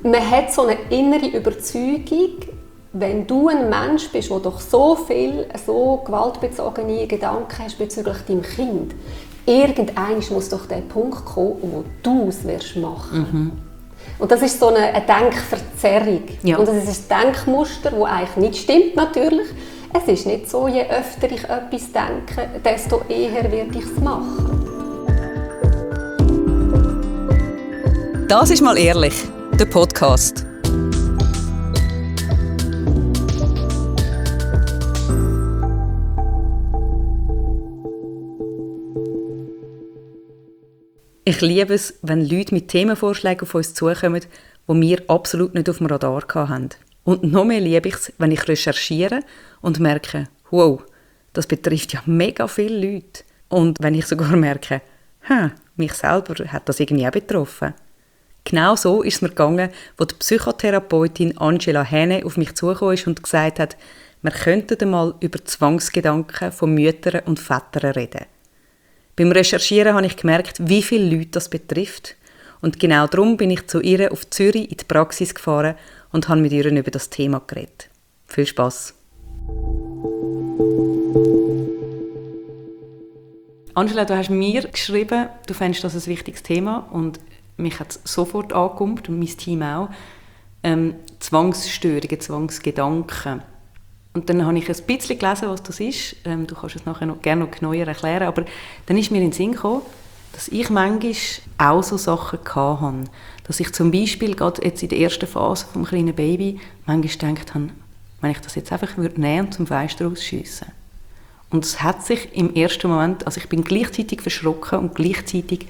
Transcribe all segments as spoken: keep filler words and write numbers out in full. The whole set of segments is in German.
man hat so eine innere Überzeugung, wenn du ein Mensch bist, der doch so viel, so gewaltbezogene Gedanken hast bezüglich deinem Kind, irgendwann muss doch der Punkt kommen, wo du es wirst machen. Mhm. Und das ist so eine, eine Denkverzerrung. Ja. Und das ist ein Denkmuster, das eigentlich nicht stimmt, natürlich. Es ist nicht so, je öfter ich etwas denke, desto eher werde ich es machen. Das ist mal ehrlich, der Podcast. Ich liebe es, wenn Leute mit Themenvorschlägen auf uns zukommen, die wir absolut nicht auf dem Radar hatten. Und noch mehr liebe ich es, wenn ich recherchiere und merke, wow, das betrifft ja mega viele Leute. Und wenn ich sogar merke, hm, mich selber hat das irgendwie auch betroffen. Genau so ist es mir gegangen, als die Psychotherapeutin Angela Hähne auf mich zugekommen ist und gesagt hat, wir könnten einmal über Zwangsgedanken von Müttern und Vätern reden. Beim Recherchieren habe ich gemerkt, wie viele Leute das betrifft. Und genau darum bin ich zu ihr auf Zürich in die Praxis gefahren und habe mit ihr über das Thema geredet. Viel Spass! Angela, du hast mir geschrieben, du fändest das ein wichtiges Thema und mich hat es sofort angekommen und mein Team auch. Ähm, Zwangsstörungen, Zwangsgedanken. Und dann habe ich ein bisschen gelesen, was das ist. Ähm, du kannst es nachher noch, gerne noch genauer erklären. Aber dann ist mir in den Sinn gekommen, dass ich manchmal auch so Sachen hatte. Dass ich zum Beispiel gerade jetzt in der ersten Phase des kleinen Baby manchmal gedacht habe, wenn ich das jetzt einfach würde nehmen und zum Fenster rausschiessen. Und es hat sich im ersten Moment, also ich bin gleichzeitig verschrocken und gleichzeitig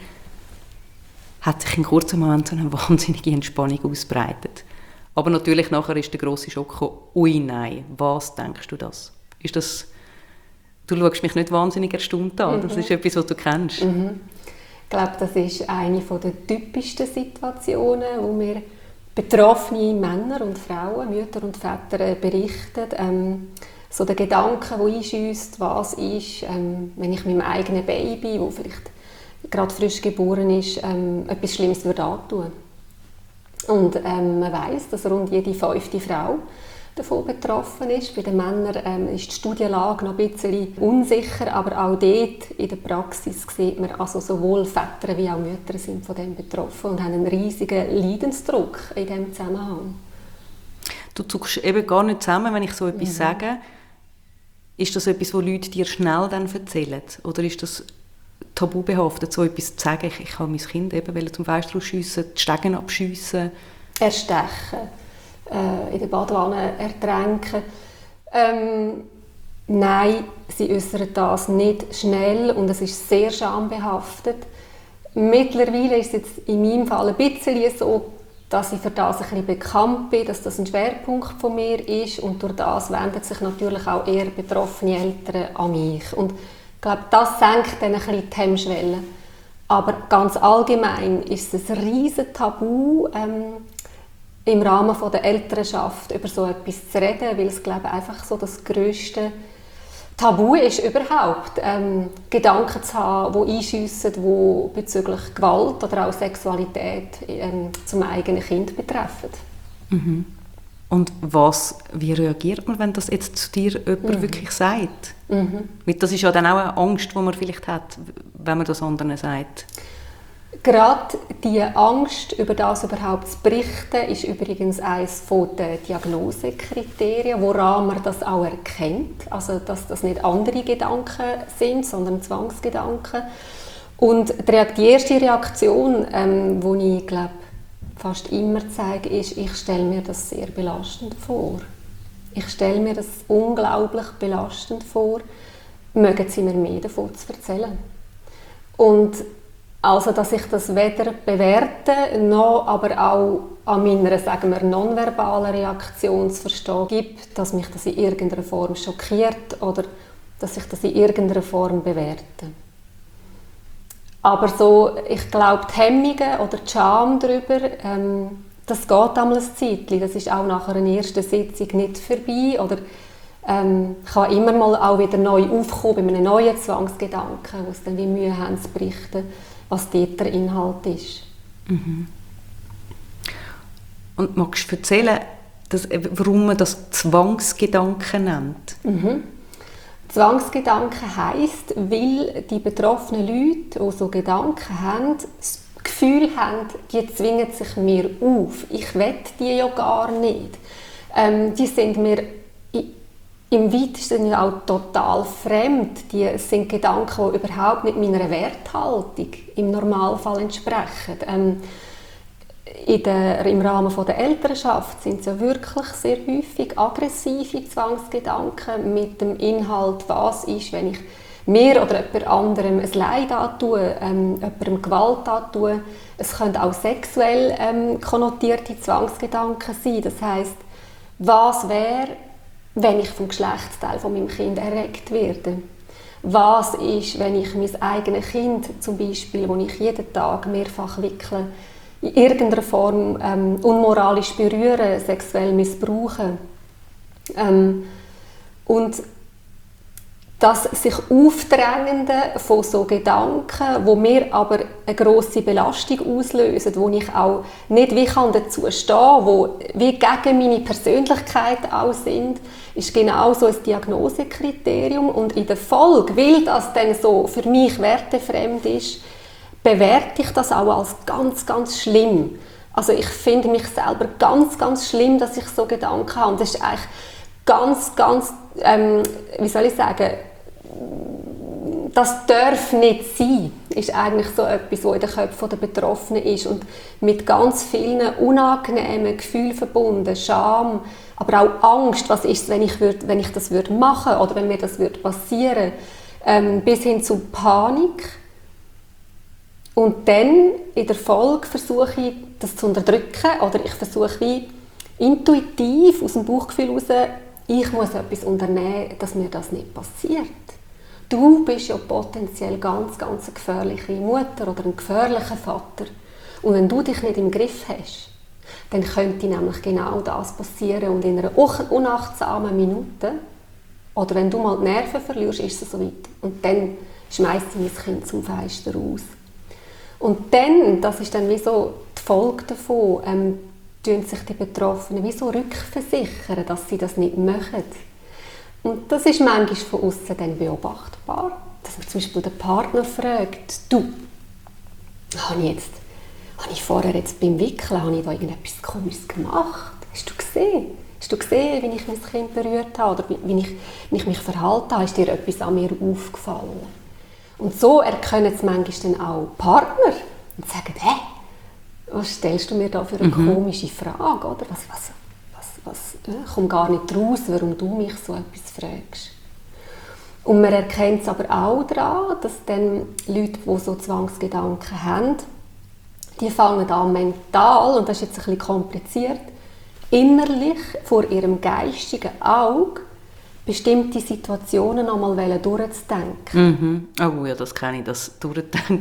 hat sich in kurzen Moment so eine wahnsinnige Entspannung ausgebreitet. Aber natürlich nachher ist der grosse Schock gekommen, ui nein, was denkst du das? Ist das? Du schaust mich nicht wahnsinnig erstaunt an, das mhm. ist etwas, was du kennst. Mhm. Ich glaube, das ist eine der typischsten Situationen, wo mir betroffene Männer und Frauen, Mütter und Väter berichten. Ähm, so der Gedanke, der einschiesst, was ist, ähm, wenn ich meinem eigenen Baby, das vielleicht gerade frisch geboren ist, ähm, etwas Schlimmes würde antun. Und ähm, man weiss, dass rund jede fünfte Frau davon betroffen ist. Bei den Männern ähm, ist die Studienlage noch ein bisschen unsicher, aber auch dort in der Praxis sieht man, also sowohl Väter wie auch Mütter sind von dem betroffen und haben einen riesigen Leidensdruck in diesem Zusammenhang. Du zuckst eben gar nicht zusammen, wenn ich so etwas mhm. sage. Ist das etwas, was Leute dir schnell dann erzählen? Oder ist das tabu behaftet, so etwas zu sagen? Ich, ich habe mein Kind eben zum Fenster rausschiessen, die Stegen abschiessen. Erstechen, äh, in der Badewanne ertränken. Ähm, nein, sie äußern das nicht schnell und es ist sehr schambehaftet. Mittlerweile ist es jetzt in meinem Fall ein bisschen so, dass ich für das ein bisschen bekannt bin, dass das ein Schwerpunkt von mir ist und durch das wenden sich natürlich auch eher betroffene Eltern an mich. Und ich glaube, das senkt dann ein bisschen die Hemmschwelle. Aber ganz allgemein ist es ein riesen Tabu, ähm, im Rahmen von der Elternschaft über so etwas zu reden, weil es, glaube ich, einfach so das grösste Tabu ist überhaupt, ähm, Gedanken zu haben, die einschiessen, die bezüglich Gewalt oder auch Sexualität ähm, zum eigenen Kind betreffen. Mhm. Und was, wie reagiert man, wenn das jetzt zu dir jemand mhm. wirklich sagt? Mhm. Das ist ja dann auch eine Angst, die man vielleicht hat, wenn man das anderen sagt. Gerade die Angst, über das überhaupt zu berichten, ist übrigens eines der Diagnosekriterien, woran man das auch erkennt. Also, dass das nicht andere Gedanken sind, sondern Zwangsgedanken. Und die erste Reaktion, ähm, die ich glaube, fast immer zeige, ist, ich stelle mir das sehr belastend vor. Ich stelle mir das unglaublich belastend vor. Mögen Sie mir mehr davon zu erzählen? Und also, dass ich das weder bewerte, noch aber auch an meiner, sagen wir, nonverbalen Reaktion zu verstehen gibt, dass mich das in irgendeiner Form schockiert oder dass ich das in irgendeiner Form bewerte. Aber so, ich glaube, die Hemmungen oder die Scham darüber, ähm, das geht einmal ein Zeitchen. Das ist auch nach einer ersten Sitzung nicht vorbei. Oder ähm, kann immer mal auch wieder neu aufkommen bei einem neuen Zwangsgedanken, wo es dann wie Mühe haben zu berichten, was dort der Inhalt ist. Mhm. Und magst du erzählen, dass, warum man das Zwangsgedanken nennt? Mhm. Zwangsgedanken heisst, weil die betroffenen Leute, die so Gedanken haben, das Gefühl haben, die zwingen sich mir auf. Ich will die ja gar nicht. Ähm, die sind mir im weitesten Sinne auch total fremd. Die sind Gedanken, die überhaupt nicht meiner Werthaltung im Normalfall entsprechen. Ähm, in der, Im Rahmen von der Elternschaft sind es ja wirklich sehr häufig aggressive Zwangsgedanken mit dem Inhalt, was ist, wenn ich mir oder jemand anderem ein Leid antue, ähm, jemandem Gewalt antue. Es können auch sexuell ähm, konnotierte Zwangsgedanken sein. Das heisst, was wäre, wenn ich vom Geschlechtsteil von meinem Kind erregt werde? Was ist, wenn ich mein eigenes Kind, zum Beispiel, das ich jeden Tag mehrfach wickle, in irgendeiner Form ähm, unmoralisch berühren, sexuell missbrauchen? Ähm, und das sich Aufdrängende von so Gedanken, wo mir aber eine grosse Belastung auslösen, wo ich auch nicht wie kann dazu stehen, wo wie gegen meine Persönlichkeit auch sind, ist genau so ein Diagnosekriterium. Und in der Folge, weil das dann so für mich wertefremd ist, bewerte ich das auch als ganz, ganz schlimm. Also ich finde mich selber ganz, ganz schlimm, dass ich so Gedanken habe. Und das ist eigentlich ganz, ganz, ähm, wie soll ich sagen, das darf nicht sein, ist eigentlich so etwas, was in den Köpfen der Betroffenen ist und mit ganz vielen unangenehmen Gefühlen verbunden, Scham, aber auch Angst, was ist, wenn ich, würd, wenn ich das würde machen oder wenn mir das würde passieren, ähm, bis hin zu Panik. Und dann in der Folge versuche ich, das zu unterdrücken oder ich versuche wie intuitiv aus dem Bauchgefühl heraus, ich muss etwas unternehmen, dass mir das nicht passiert. Du bist ja potenziell ganz, ganz eine gefährliche Mutter oder ein gefährlicher Vater. Und wenn du dich nicht im Griff hast, dann könnte nämlich genau das passieren. Und in einer unachtsamen Minute, oder wenn du mal die Nerven verlierst, ist es so weit. Und dann schmeißt sie mein Kind zum Fenster raus. Und dann, das ist dann wie so die Folge davon, ähm, tun sich die Betroffenen wie so rückversichern, dass sie das nicht machen. Und das ist manchmal von außen dann beobachtbar, dass man zum Beispiel den Partner fragt, du, habe ich, jetzt, habe ich vorher jetzt beim Wickeln habe ich da irgendetwas Komisches gemacht? Hast du gesehen? Hast du gesehen, wie ich mein Kind berührt habe oder wie ich, wie ich mich verhalten habe? Ist dir etwas an mir aufgefallen? Und so erkennen es manchmal dann auch Partner und sagen, hä, was stellst du mir da für eine mhm. komische Frage? Oder? Was, was, was, was, ich komme gar nicht raus, warum du mich so etwas fragst. Und man erkennt es aber auch daran, dass dann Leute, die so Zwangsgedanken haben, die fangen an mental, und das ist jetzt ein bisschen kompliziert, innerlich vor ihrem geistigen Auge bestimmte Situationen einmal durchzudenken. Mhm. Oh ja, das kenne ich, das Durchdenken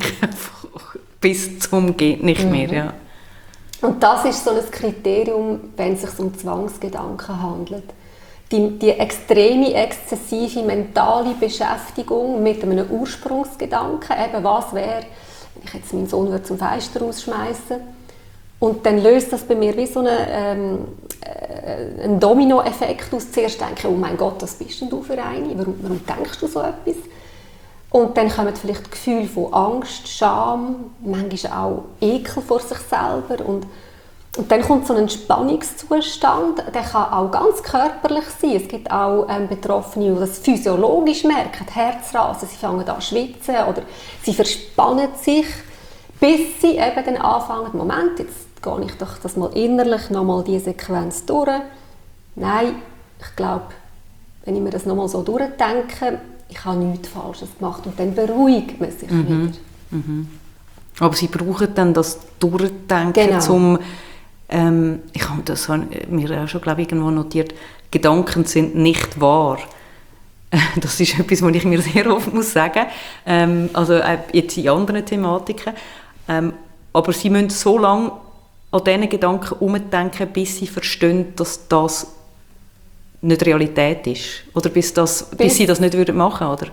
bis zum geht nicht mhm. mehr. Ja. Und das ist so ein Kriterium, wenn es sich um Zwangsgedanken handelt. Die, die extreme, exzessive mentale Beschäftigung mit einem Ursprungsgedanken, eben was wäre, wenn ich jetzt meinen Sohn zum Fenster rausschmeißen, und dann löst das bei mir wie so eine, ähm, äh, einen Dominoeffekt aus. Zuerst denke ich, oh mein Gott, was bist denn du für eine? Warum, warum denkst du so etwas? Und dann kommen vielleicht Gefühle von Angst, Scham, manchmal auch Ekel vor sich selber. Und, und dann kommt so ein Spannungszustand, der kann auch ganz körperlich sein. Es gibt auch ähm, Betroffene, die das physiologisch merken, Herzrasen, sie fangen an zu schwitzen oder sie verspannen sich, bis sie eben dann anfangen, Moment, jetzt gehe ich doch das mal innerlich nochmal diese Sequenz durch. Nein, ich glaube, wenn ich mir das nochmal so durchdenke, ich habe nichts Falsches gemacht, und dann beruhigt man sich mhm. wieder. Mhm. Aber sie brauchen dann das Durchdenken, genau. um, ähm, ich habe das mir auch schon, glaube ich, irgendwo notiert, Gedanken sind nicht wahr. Das ist etwas, was ich mir sehr oft muss sagen, ähm, also äh, jetzt in anderen Thematiken. Ähm, aber sie müssen so lange an diesen Gedanken umdenken, bis sie verstehen, dass das nicht Realität ist. Oder bis, das, bis, bis sie das nicht würden machen, oder?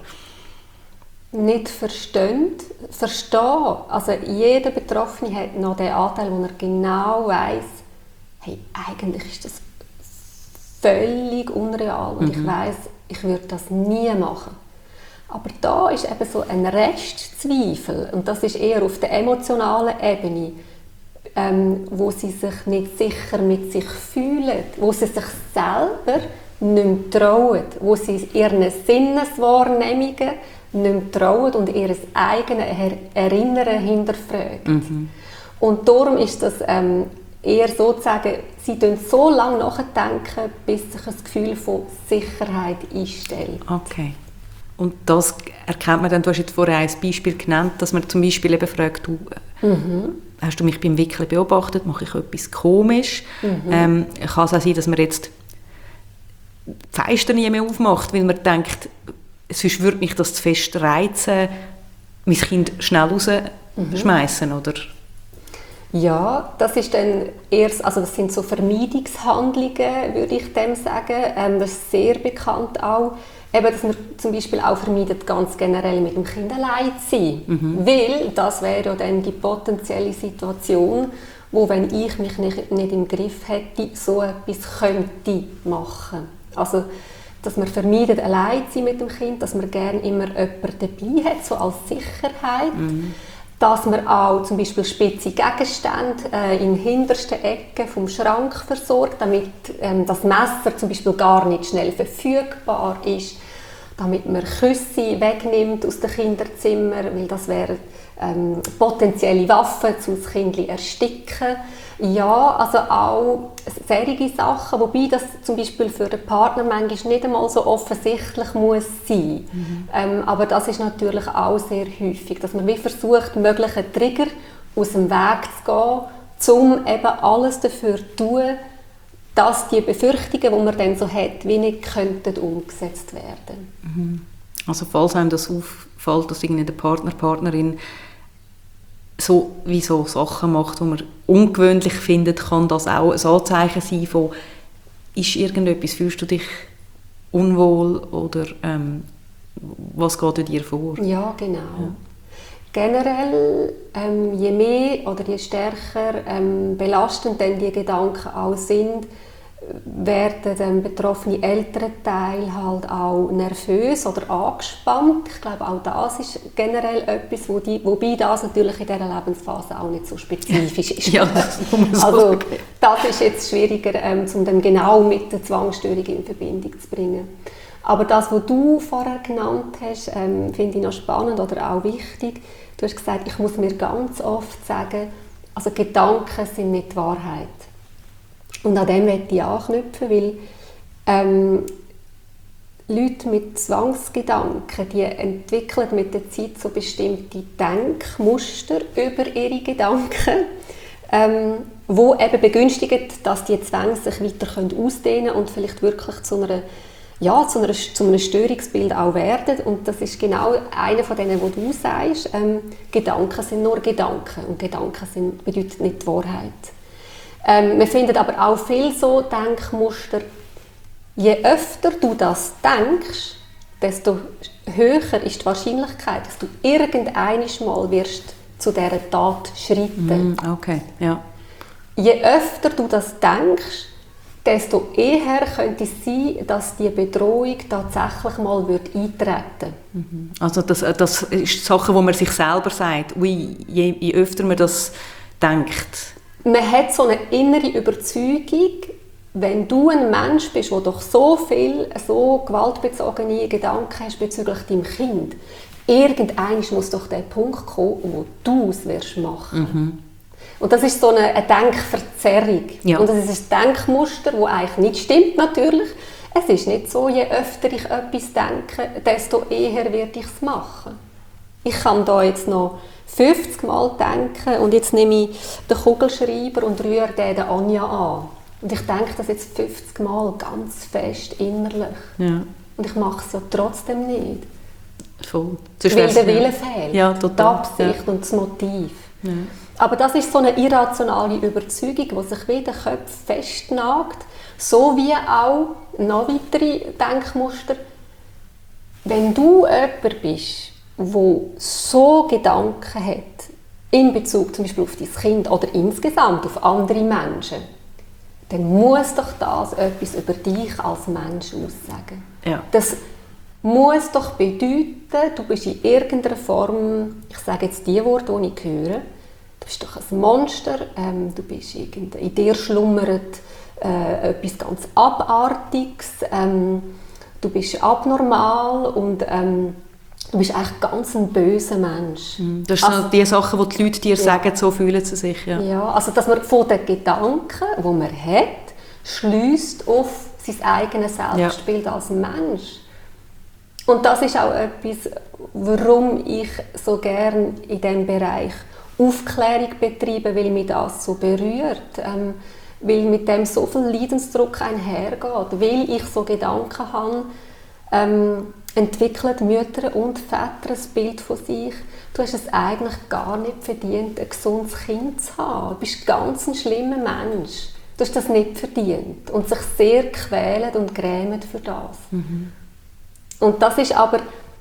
Nicht verstehen, verstehen. Also jeder Betroffene hat noch den Anteil, wo er genau weiss, hey, eigentlich ist das völlig unreal und mhm. ich weiss, ich würde das nie machen. Aber da ist eben so ein Restzweifel und das ist eher auf der emotionalen Ebene, ähm, wo sie sich nicht sicher mit sich fühlen, wo sie sich selber nicht mehr trauen, wo sie ihren Sinneswahrnehmungen nicht mehr trauen und ihr eigenes Erinnern hinterfragen. Mhm. Und darum ist das ähm, eher sozusagen, sie denken so lange nachdenken, bis sich ein Gefühl von Sicherheit einstellt. Okay. Und das erkennt man dann, du hast jetzt vorher ein Beispiel genannt, dass man zum Beispiel eben fragt, du, mhm. hast du mich beim Wickeln beobachtet, mache ich etwas komisch? Mhm. Ähm, kann es auch sein, dass man jetzt die Fenster nie mehr aufmacht, weil man denkt, sonst würde mich das zu fest reizen, mein Kind schnell rausschmeißen, mhm. oder? Ja, das ist dann erst, also das sind so Vermeidungshandlungen, würde ich dem sagen. Ähm, das ist sehr bekannt auch. Eben, dass man zum Beispiel auch vermeidet, ganz generell mit dem Kind allein zu sein. Mhm. Weil das wäre ja dann die potenzielle Situation, wo, wenn ich mich nicht, nicht im Griff hätte, so etwas könnte machen. Also, dass man vermeidet, allein zu sein mit dem Kind, dass man gerne immer jemanden dabei hat, so als Sicherheit. Mhm. Dass man auch zum Beispiel spitze Gegenstände äh, in hintersten Ecken vom Schrank versorgt, damit ähm, das Messer zum Beispiel gar nicht schnell verfügbar ist, damit man Küsse wegnimmt aus dem Kinderzimmer, weil das wären ähm, potenzielle Waffen, um das Kind zu ersticken. Ja, also auch solche Sachen, wobei das zum Beispiel für den Partner manchmal nicht einmal so offensichtlich muss sein. Mhm. Ähm, aber das ist natürlich auch sehr häufig, dass man wie versucht, mögliche Trigger aus dem Weg zu gehen, um eben alles dafür zu tun, dass die Befürchtungen, die man dann so hat, wie nicht könnten umgesetzt werden. Mhm. Also falls einem das auffällt, dass irgendwie der Partner, Partnerin so wie so Sachen macht, die man ungewöhnlich findet, kann das auch ein Anzeichen sein von, ist irgendetwas, fühlst du dich unwohl oder ähm, was geht in dir vor? Ja, genau. Ja. Generell, ähm, je mehr oder je stärker ähm, belastend denn die Gedanken auch sind, werden dann betroffene Elternteile halt auch nervös oder angespannt. Ich glaube, auch das ist generell etwas, wo die, wobei das natürlich in dieser Lebensphase auch nicht so spezifisch ist. Ja, das so also sagen. Das ist jetzt schwieriger, ähm, um dann genau mit der Zwangsstörung in Verbindung zu bringen. Aber das, was du vorher genannt hast, ähm, finde ich noch spannend oder auch wichtig. Du hast gesagt, ich muss mir ganz oft sagen, also Gedanken sind nicht die Wahrheit. Und an dem möchte ich anknüpfen, weil ähm, Leute mit Zwangsgedanken, die entwickeln mit der Zeit so bestimmte Denkmuster über ihre Gedanken, ähm, wo eben begünstigen, dass die Zwänge sich weiter ausdehnen können und vielleicht wirklich zu einer ja, zu, einer, zu einem Störungsbild auch werden. Und das ist genau einer von denen, wo du sagst, ähm, Gedanken sind nur Gedanken und Gedanken sind, bedeutet nicht die Wahrheit. Ähm, wir finden aber auch viel so Denkmuster, je öfter du das denkst, desto höher ist die Wahrscheinlichkeit, dass du irgendeinmal mal wirst zu dieser Tat schreiten. Mm, okay, ja. Je öfter du das denkst, desto eher könnte es sein, dass die Bedrohung tatsächlich mal wird eintreten würde. Also das, das ist Sachen, wo man sich selber sagt, ui, je, je öfter man das denkt. Man hat so eine innere Überzeugung, wenn du ein Mensch bist, der doch so viel, so gewaltbezogene Gedanken hast bezüglich deinem Kind, irgendwann muss doch der Punkt kommen, wo du es wirst machen. Mhm. Und das ist so eine, eine Denkverzerrung. Ja. Und das ist ein Denkmuster, das eigentlich nicht stimmt, natürlich. Es ist nicht so, je öfter ich etwas denke, desto eher werde ich es machen. Ich kann da jetzt noch fünfzig Mal denken und jetzt nehme ich den Kugelschreiber und rühre den der Anja an. Und ich denke das jetzt fünfzig Mal ganz fest innerlich. Ja. Und ich mache es ja trotzdem nicht. Voll. Weil der Wille fehlt, ja, total. Die Absicht ja. und das Motiv. Ja. Aber das ist so eine irrationale Überzeugung, die sich wie in den Köpfen festnagt, so wie auch noch weitere Denkmuster. Wenn du jemand bist, der so Gedanken hat, in Bezug zum Beispiel auf dein Kind oder insgesamt auf andere Menschen, dann muss doch das etwas über dich als Mensch aussagen. Ja. Das muss doch bedeuten, du bist in irgendeiner Form, ich sage jetzt die Worte, die ich höre, du bist doch ein Monster, ähm, du bist irgend, in dir schlummert äh, etwas ganz Abartiges, ähm, du bist abnormal und ähm, du bist eigentlich ganz ein böser Mensch. Das sind also, die Sachen, die die Leute dir ja. sagen, so fühlen sie sich. Ja. Ja, also dass man von den Gedanken, die man hat, schliesst auf sein eigenes Selbstbild ja. als Mensch. Und das ist auch etwas, warum ich so gerne in diesem Bereich Aufklärung betreibe, weil mich das so berührt. Ähm, weil mit dem so viel Leidensdruck einhergeht. Weil ich so Gedanken habe, ähm, entwickeln Mütter und Väter ein Bild von sich. Du hast es eigentlich gar nicht verdient, ein gesundes Kind zu haben. Du bist ganz ein schlimmer Mensch. Du hast das nicht verdient. Und sich sehr quälen und grämen für das. Mhm. Und das ist aber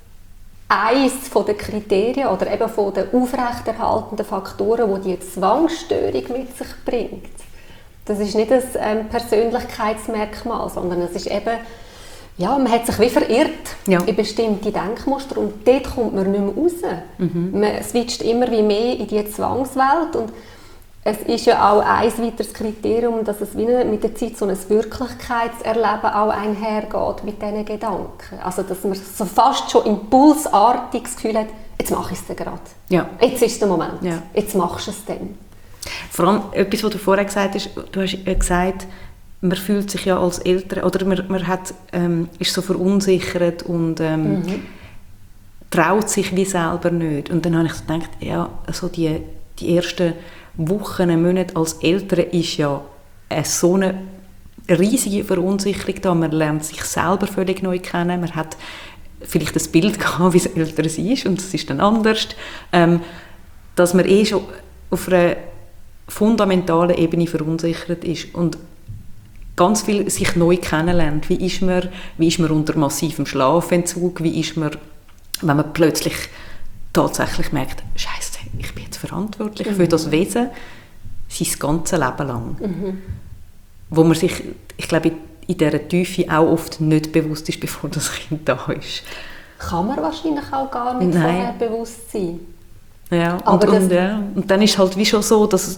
eines der Kriterien oder eben von den aufrechterhaltenden Faktoren, die die Zwangsstörung mit sich bringt. Das ist nicht ein ähm, Persönlichkeitsmerkmal, sondern es ist eben, ja, man hat sich wie verirrt ja. in bestimmte Denkmuster und dort kommt man nicht mehr raus. Mhm. Man switcht immer wie mehr in die Zwangswelt und es ist ja auch ein weiteres Kriterium, dass es wie mit der Zeit so ein Wirklichkeitserleben auch einhergeht mit diesen Gedanken. Also dass man so fast schon impulsartig das Gefühl hat, jetzt mache ich es gerade. Ja. Jetzt ist der Moment, ja. jetzt machst du es dann. Vor allem etwas, was du vorher gesagt hast, du hast gesagt, man fühlt sich ja als Eltern, oder man, man hat, ähm, ist so verunsichert und ähm, mhm. traut sich wie selber nicht. Und dann habe ich so gedacht, ja, also die, die ersten Wochen, Monate als Eltern ist ja eine so eine riesige Verunsicherung da. Man lernt sich selber völlig neu kennen. Man hat vielleicht ein Bild gehabt, wie es Eltern ist und es ist dann anders. Ähm, dass man eh schon auf einer fundamentalen Ebene verunsichert ist und ganz viel sich neu kennenlernt. Wie ist man, wie ist man unter massivem Schlafentzug? Wie ist man, wenn man plötzlich tatsächlich merkt, Scheiße, ich bin jetzt verantwortlich mhm. für das Wesen sein ganzes Leben lang. Mhm. Wo man sich, ich glaube, in dieser Tiefe auch oft nicht bewusst ist, bevor das Kind da ist. Kann man wahrscheinlich auch gar nicht Nein. vorher bewusst sein. Ja, und, und, ja, und dann ist halt wie schon so, dass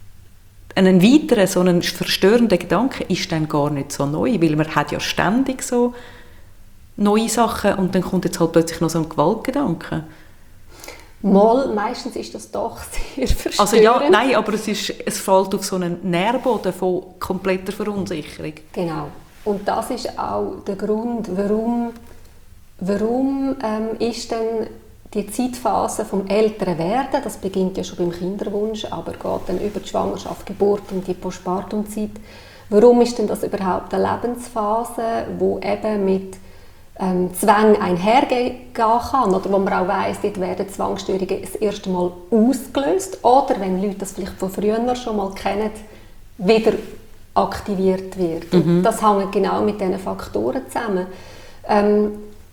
ein weiterer, so ein verstörender Gedanke ist dann gar nicht so neu, weil man hat ja ständig so neue Sachen und dann kommt jetzt halt plötzlich noch so ein Gewaltgedanke. Mal, meistens ist das doch sehr verstörend. Also ja, nein, aber es, ist, es fällt auf so einen Nährboden von kompletter Verunsicherung. Genau. Und das ist auch der Grund, warum, warum ähm, ist denn die Zeitphase vom Älterwerden, das beginnt ja schon beim Kinderwunsch, aber geht dann über die Schwangerschaft, Geburt und die Postpartumzeit. Warum ist denn das überhaupt eine Lebensphase, wo eben mit ähm, Zwang einhergehen kann oder wo man auch weiss, dort werden Zwangsstörungen das erste Mal ausgelöst oder, wenn Leute das vielleicht von früher schon mal kennen, wieder aktiviert wird. Mhm. Das hängt genau mit diesen Faktoren zusammen. Ähm,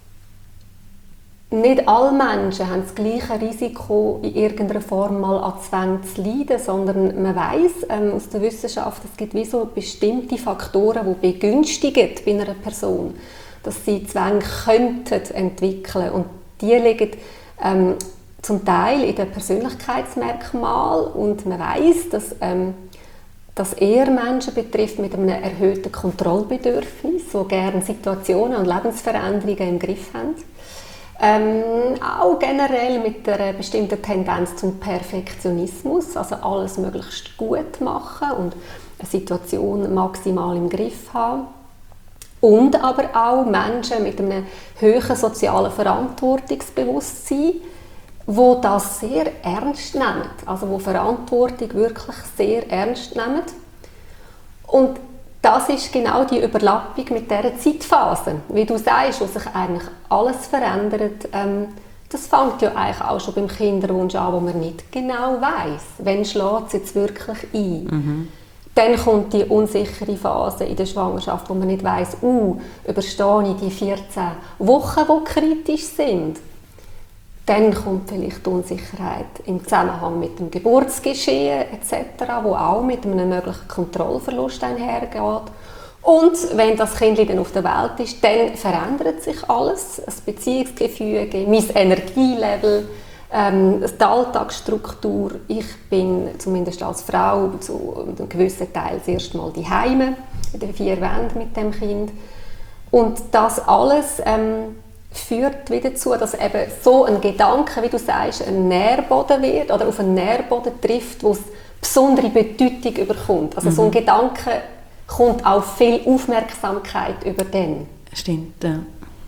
Nicht alle Menschen haben das gleiche Risiko, in irgendeiner Form mal an Zwängen zu leiden, sondern man weiss ähm, aus der Wissenschaft, es gibt wie so bestimmte Faktoren, die begünstigen bei einer Person, dass sie Zwänge könnten entwickeln. Und die liegen ähm, zum Teil in den Persönlichkeitsmerkmalen und man weiss, dass ähm, das eher Menschen betrifft mit einem erhöhten Kontrollbedürfnis, die gerne Situationen und Lebensveränderungen im Griff haben. Ähm, auch generell mit einer bestimmten Tendenz zum Perfektionismus, also alles möglichst gut machen und eine Situation maximal im Griff haben. Und aber auch Menschen mit einem hohen sozialen Verantwortungsbewusstsein, die das sehr ernst nehmen, also die Verantwortung wirklich sehr ernst nehmen. Und das ist genau die Überlappung mit dieser Zeitphase. Wie du sagst, wo sich eigentlich alles verändert, ähm, das fängt ja eigentlich auch schon beim Kinderwunsch an, wo man nicht genau weiss, wann schlägt es jetzt wirklich ein. Mhm. Dann kommt die unsichere Phase in der Schwangerschaft, wo man nicht weiss, uh, überstehe ich die vierzehn Wochen, die kritisch sind. Dann kommt vielleicht die Unsicherheit im Zusammenhang mit dem Geburtsgeschehen et cetera, wo auch mit einem möglichen Kontrollverlust einhergeht. Und wenn das Kind dann auf der Welt ist, dann verändert sich alles. Das Beziehungsgefüge, mein Energielevel, ähm, die Alltagsstruktur. Ich bin zumindest als Frau zu einem gewissen Teil das erste Mal daheim, in den vier Wänden mit dem Kind. Und das alles ähm, führt wieder dazu, dass eben so ein Gedanke, wie du sagst, ein Nährboden wird oder auf einen Nährboden trifft, wo es besondere Bedeutung überkommt. Also mhm. so ein Gedanke kommt auch viel Aufmerksamkeit über den. Stimmt, ja.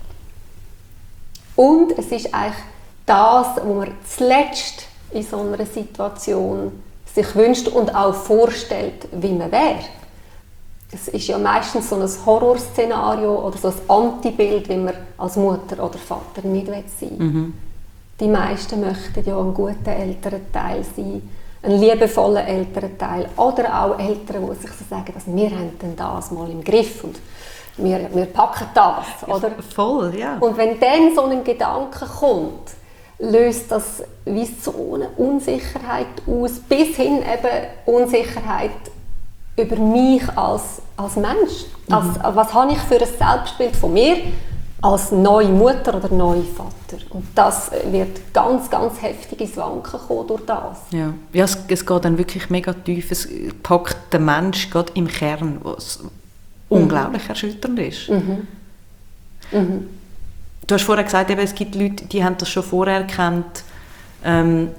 Und es ist eigentlich das, was man zuletzt in so einer Situation sich wünscht und auch vorstellt, wie man wäre. Es ist ja meistens so ein Horrorszenario oder so ein Antibild, wie man als Mutter oder Vater nicht sein will. Mhm. Die meisten möchten ja ein guter Elternteil sein, ein liebevoller Elternteil oder auch Eltern, die sich so sagen, dass wir haben denn das mal im Griff und wir, wir packen das. Oder? Voll, ja. Und wenn dann so ein Gedanke kommt, löst das wie so eine Unsicherheit aus, bis hin eben Unsicherheit über mich als, als Mensch. Mhm. Als, was habe ich für ein Selbstbild von mir als neue Mutter oder neue Vater? Und das wird ganz, ganz heftig ins Wanken kommen durch das. Ja, ja es, es geht dann wirklich mega tief. Es packt den Menschen gerade im Kern, was mhm. unglaublich erschütternd ist. Mhm. Mhm. Du hast vorher gesagt, eben, es gibt Leute, die haben das schon vorher erkannt. Ähm,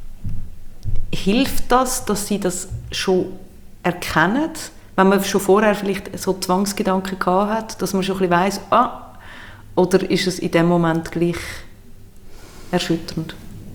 hilft das, dass sie das schon erkennen, wenn man schon vorher vielleicht so Zwangsgedanken gehabt hat, dass man schon ein bisschen weiss, ah, oder ist es in dem Moment gleich erschütternd?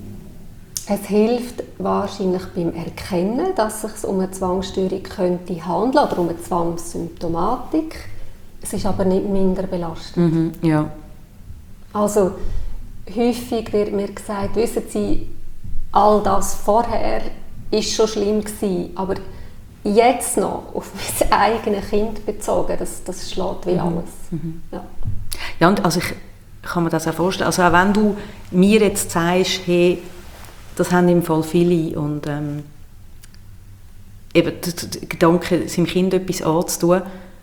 Es hilft wahrscheinlich beim Erkennen, dass es sich um eine Zwangsstörung könnte handeln oder um eine Zwangssymptomatik. Es ist aber nicht minder belastend. Mhm, ja. Also häufig wird mir gesagt, wissen Sie, all das vorher ist schon schlimm gewesen, aber jetzt noch auf mein eigenes Kind bezogen, das, das schlägt wie alles. Mhm. Ja. Ja, und also ich kann mir das auch vorstellen. Also auch wenn du mir jetzt sagst, hey, das haben im Fall viele und ähm, eben der Gedanke, seinem Kind etwas anzutun,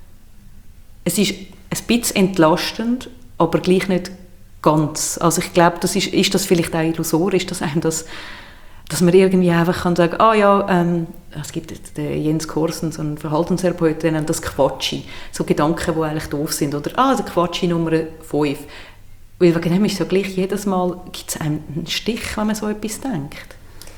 es ist ein bisschen entlastend, aber gleich nicht ganz. Also ich glaube, das ist, ist das vielleicht auch illusorisch, dass einem das dass man irgendwie einfach kann sagen, ah ja, ähm, es gibt den Jens Korsen, so einen Verhaltenstherapeut, der nennt das Quatschi. So Gedanken, die eigentlich doof sind. Oder, ah, der Quatschi Nummer fünf. Weil wegen dem ist so gleich jedes Mal, gibt es einem einen Stich, wenn man so etwas denkt?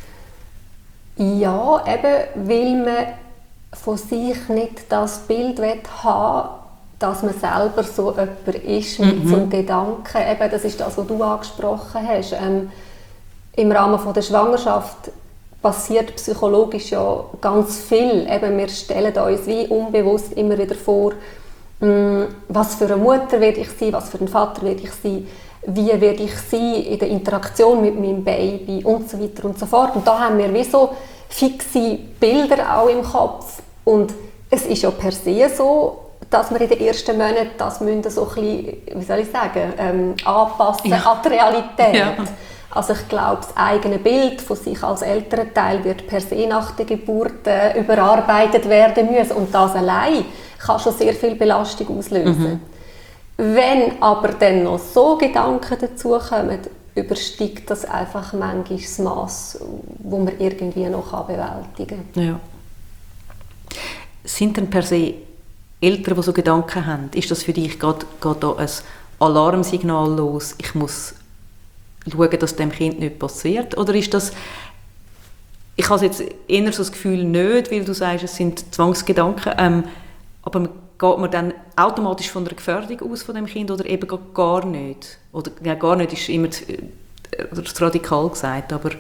Ja, eben, weil man von sich nicht das Bild haben will, dass man selber so jemand ist mit mhm. so einem Gedanken. Eben, das ist das, was du angesprochen hast. Ähm, Im Rahmen von der Schwangerschaft passiert psychologisch ja ganz viel. Eben, wir stellen uns wie unbewusst immer wieder vor, was für eine Mutter werde ich sein, was für ein Vater werde ich sein, wie werde ich sein in der Interaktion mit meinem Baby und so weiter und so fort. Und da haben wir wie so fixe Bilder auch im Kopf. Und es ist ja per se so, dass wir in den ersten Monaten das müssen so ein bisschen, wie soll ich sagen, ähm, anpassen ja. an die Realität. Ja. Also ich glaube, das eigene Bild von sich als Elternteil wird per se nach der Geburt äh, überarbeitet werden müssen. Und das allein kann schon sehr viel Belastung auslösen. Mhm. Wenn aber dann noch so Gedanken dazukommen, übersteigt das einfach manchmal das Maß, das man irgendwie noch bewältigen kann. Ja. Sind denn per se Eltern, die so Gedanken haben, ist das für dich gerade da ein Alarmsignal los, ich muss schauen, dass dem Kind nicht passiert? Oder ist das, ich habe jetzt eher so das Gefühl nicht, weil du sagst, es sind Zwangsgedanken, ähm, aber geht man dann automatisch von der Gefährdung aus von dem Kind oder eben gar nicht? Oder ja, gar nicht ist immer zu, äh, zu radikal gesagt, aber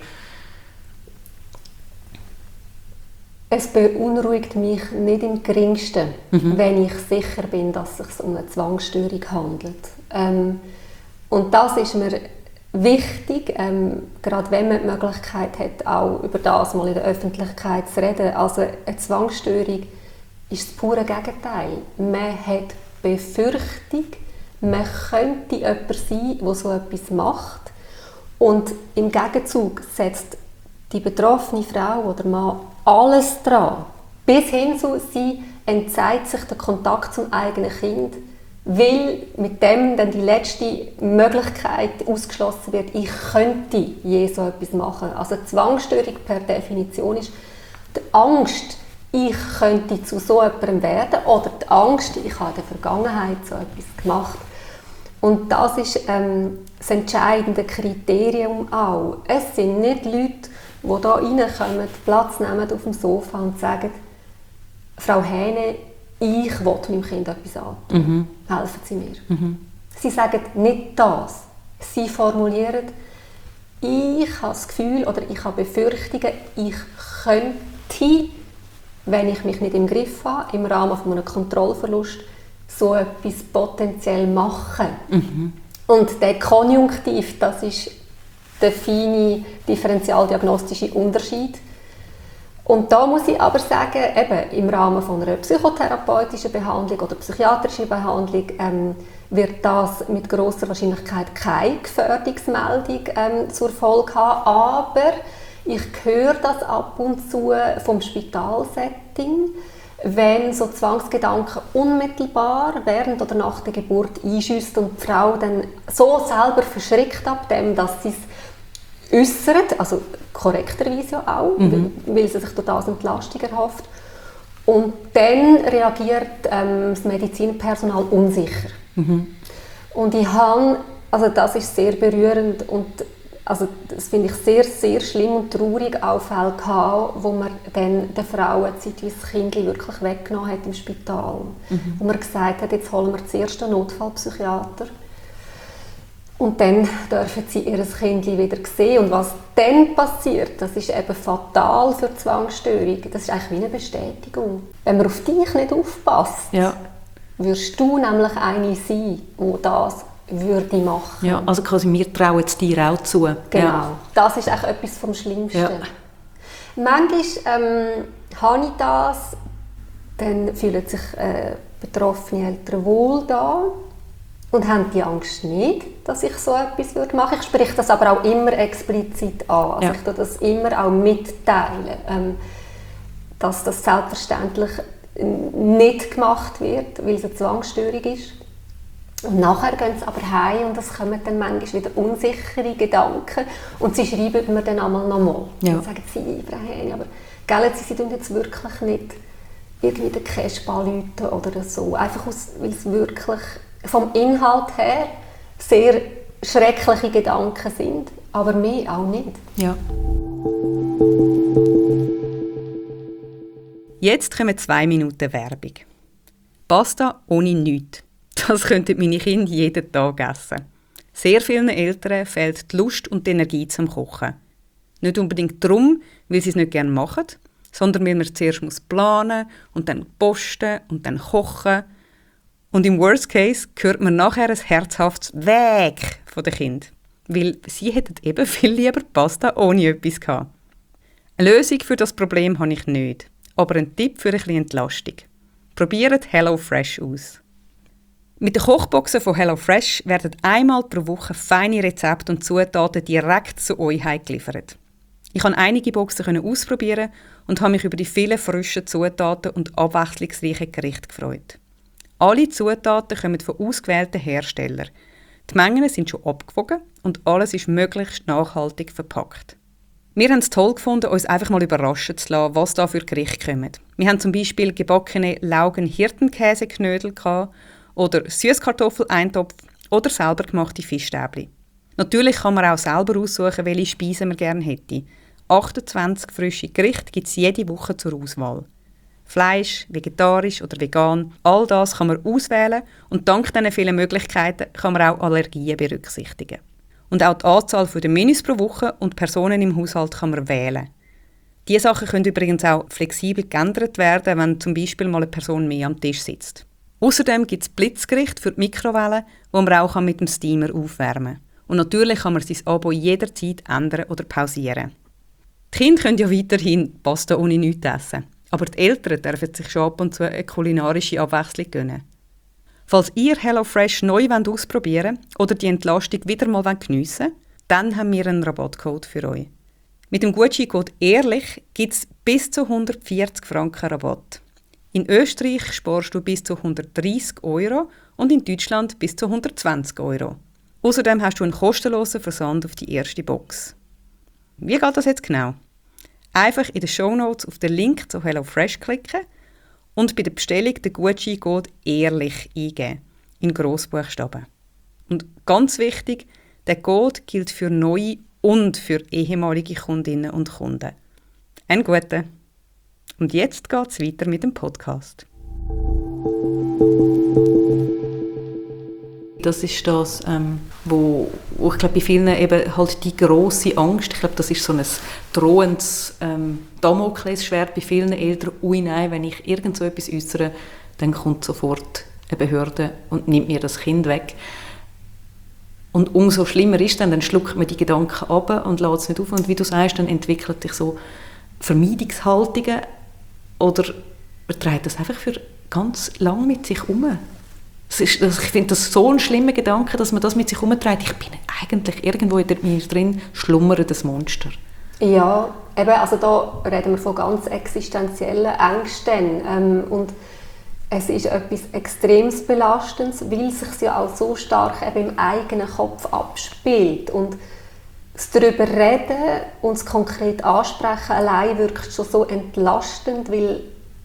es beunruhigt mich nicht im Geringsten, mhm. wenn ich sicher bin, dass es sich um eine Zwangsstörung handelt. Ähm, und das ist mir wichtig, ähm, gerade wenn man die Möglichkeit hat, auch über das mal in der Öffentlichkeit zu reden. Also eine Zwangsstörung ist das pure Gegenteil. Man hat Befürchtung, man könnte jemand sein, der so etwas macht. Und im Gegenzug setzt die betroffene Frau oder Mann alles dran, bis hin zu, sie entzieht sich den Kontakt zum eigenen Kind, weil mit dem dann die letzte Möglichkeit ausgeschlossen wird, ich könnte je so etwas machen. Also Zwangsstörung per Definition ist die Angst, ich könnte zu so jemandem werden, oder die Angst, ich habe in der Vergangenheit so etwas gemacht. Und das ist ähm, das entscheidende Kriterium auch. Es sind nicht Leute, die hier reinkommen, Platz nehmen auf dem Sofa und sagen, Frau Hähne, ich will meinem Kind etwas antun. Mhm. Helfen Sie mir. Mhm. Sie sagen nicht das. Sie formulieren, ich habe das Gefühl oder ich habe Befürchtungen, ich könnte, wenn ich mich nicht im Griff habe, im Rahmen von einem Kontrollverlust, so etwas potenziell machen. Mhm. Und der Konjunktiv, das ist der feine differentialdiagnostische Unterschied. Und da muss ich aber sagen, eben im Rahmen von einer psychotherapeutischen Behandlung oder psychiatrischen Behandlung ähm, wird das mit grosser Wahrscheinlichkeit keine Gefährdungsmeldung ähm, zur Folge haben. Aber ich höre das ab und zu vom Spitalsetting, wenn so Zwangsgedanken unmittelbar während oder nach der Geburt einschüssen und die Frau dann so selber verschrickt ab dem, dass sie es äußert, also korrekterweise auch, mhm. weil sie sich durch das Entlastung erhofft. Und dann reagiert ähm, das Medizinpersonal unsicher. Mhm. Und ich habe, also das ist sehr berührend und also das finde ich sehr, sehr schlimm und traurig, auch Fälle gehabt, wo man dann der Frau zeitweise das Kind wirklich weggenommen hat im Spital. Mhm. Wo man gesagt hat, jetzt holen wir zuerst einen Notfallpsychiater. Und dann dürfen sie ihr Kind wieder sehen. Und was dann passiert, das ist eben fatal für die Zwangsstörung. Das ist eigentlich wie eine Bestätigung. Wenn man auf dich nicht aufpasst, ja. wirst du nämlich eine sein, die das würde machen. Ja, also quasi wir trauen es dir auch zu. Genau, ja. Das ist eigentlich etwas vom Schlimmsten. Ja. Manchmal ähm, habe ich das, dann fühlen sich äh, betroffene Eltern wohl da und haben die Angst nicht, dass ich so etwas machen würde. Ich spreche das aber auch immer explizit an. Also ja. Ich tue das immer auch mitteilen, ähm, dass das selbstverständlich nicht gemacht wird, weil es eine Zwangsstörung ist. Und nachher gehen sie aber heim und es kommen dann manchmal wieder unsichere Gedanken und sie schreiben mir dann einmal nochmal. Ja. Und sagen sie, Frau Hähne, aber gell, sie, sie tun jetzt wirklich nicht irgendwie den Kespa läuten oder so. Einfach aus, weil es wirklich vom Inhalt her sehr schreckliche Gedanken sind, aber mehr auch nicht. Ja. Jetzt kommen zwei Minuten Werbung. Pasta ohne nichts. Das könnten meine Kinder jeden Tag essen. Sehr vielen Eltern fehlt die Lust und die Energie zum Kochen. Nicht unbedingt darum, weil sie es nicht gerne machen, sondern weil man zuerst planen und dann posten und dann kochen. Und im Worst Case hört man nachher ein herzhaftes «Weg» von den Kindern. Weil sie hätten eben viel lieber Pasta ohne etwas gehabt. Eine Lösung für das Problem habe ich nicht, aber ein Tipp für ein bisschen Entlastung. Probiert HelloFresh aus. Mit den Kochboxen von HelloFresh werden einmal pro Woche feine Rezepte und Zutaten direkt zu euch heimgeliefert. Ich konnte einige Boxen ausprobieren und habe mich über die vielen frischen Zutaten und abwechslungsreichen Gerichte gefreut. Alle Zutaten kommen von ausgewählten Herstellern. Die Mengen sind schon abgewogen und alles ist möglichst nachhaltig verpackt. Wir haben es toll gefunden, uns einfach mal überraschen zu lassen, was da für Gerichte kommen. Wir haben zum Beispiel gebackene Laugen-Hirtenkäseknödel oder Süßkartoffel-Eintopf oder selber gemachte Fischstäbli. Natürlich kann man auch selber aussuchen, welche Speisen man gerne hätte. achtundzwanzig frische Gerichte gibt es jede Woche zur Auswahl. Fleisch, vegetarisch oder vegan, all das kann man auswählen und dank diesen vielen Möglichkeiten kann man auch Allergien berücksichtigen. Und auch die Anzahl der Menüs pro Woche und Personen im Haushalt kann man wählen. Diese Sachen können übrigens auch flexibel geändert werden, wenn zum Beispiel mal eine Person mehr am Tisch sitzt. Außerdem gibt es Blitzgerichte für die Mikrowelle, die man auch mit dem Steamer aufwärmen kann. Und natürlich kann man sein Abo jederzeit ändern oder pausieren. Die Kinder können ja weiterhin Pasta ohne nichts essen, aber die Eltern dürfen sich schon ab und zu eine kulinarische Abwechslung gönnen. Falls ihr HelloFresh neu ausprobieren wollt oder die Entlastung wieder mal geniessen wollt, dann haben wir einen Rabattcode für euch. Mit dem Gutscheincode «Ehrlich» gibt es bis zu hundertvierzig Franken Rabatt. In Österreich sparst du bis zu hundertdreissig Euro und in Deutschland bis zu hundertzwanzig Euro. Außerdem hast du einen kostenlosen Versand auf die erste Box. Wie geht das jetzt genau? Einfach in den Shownotes auf den Link zu HelloFresh klicken und bei der Bestellung den Gutscheincode «Ehrlich» eingeben, in Grossbuchstaben. Und ganz wichtig, der Code gilt für neue und für ehemalige Kundinnen und Kunden. Einen guten. Und jetzt geht es weiter mit dem Podcast. Das ist das, ähm, wo, wo ich glaube, bei vielen eben halt die grosse Angst, ich glaube, das ist so ein drohendes ähm, Damoklesschwert bei vielen Eltern, ui nein, wenn ich irgend so etwas äußere, dann kommt sofort eine Behörde und nimmt mir das Kind weg. Und umso schlimmer ist dann, dann schluckt man die Gedanken ab und lässt es nicht auf. Und wie du sagst, dann entwickelt sich so Vermeidungshaltungen oder man trägt das einfach für ganz lang mit sich um. Das ist, das, ich finde das so ein schlimmer Gedanke, dass man das mit sich umträgt. Ich bin eigentlich irgendwo in mir drin schlummert das Monster. Ja, eben, also da reden wir von ganz existenziellen Ängsten. Ähm, und es ist etwas extrem Belastendes, weil es sich ja auch so stark eben im eigenen Kopf abspielt. Und das darüber reden und es konkret ansprechen allein wirkt schon so entlastend, weil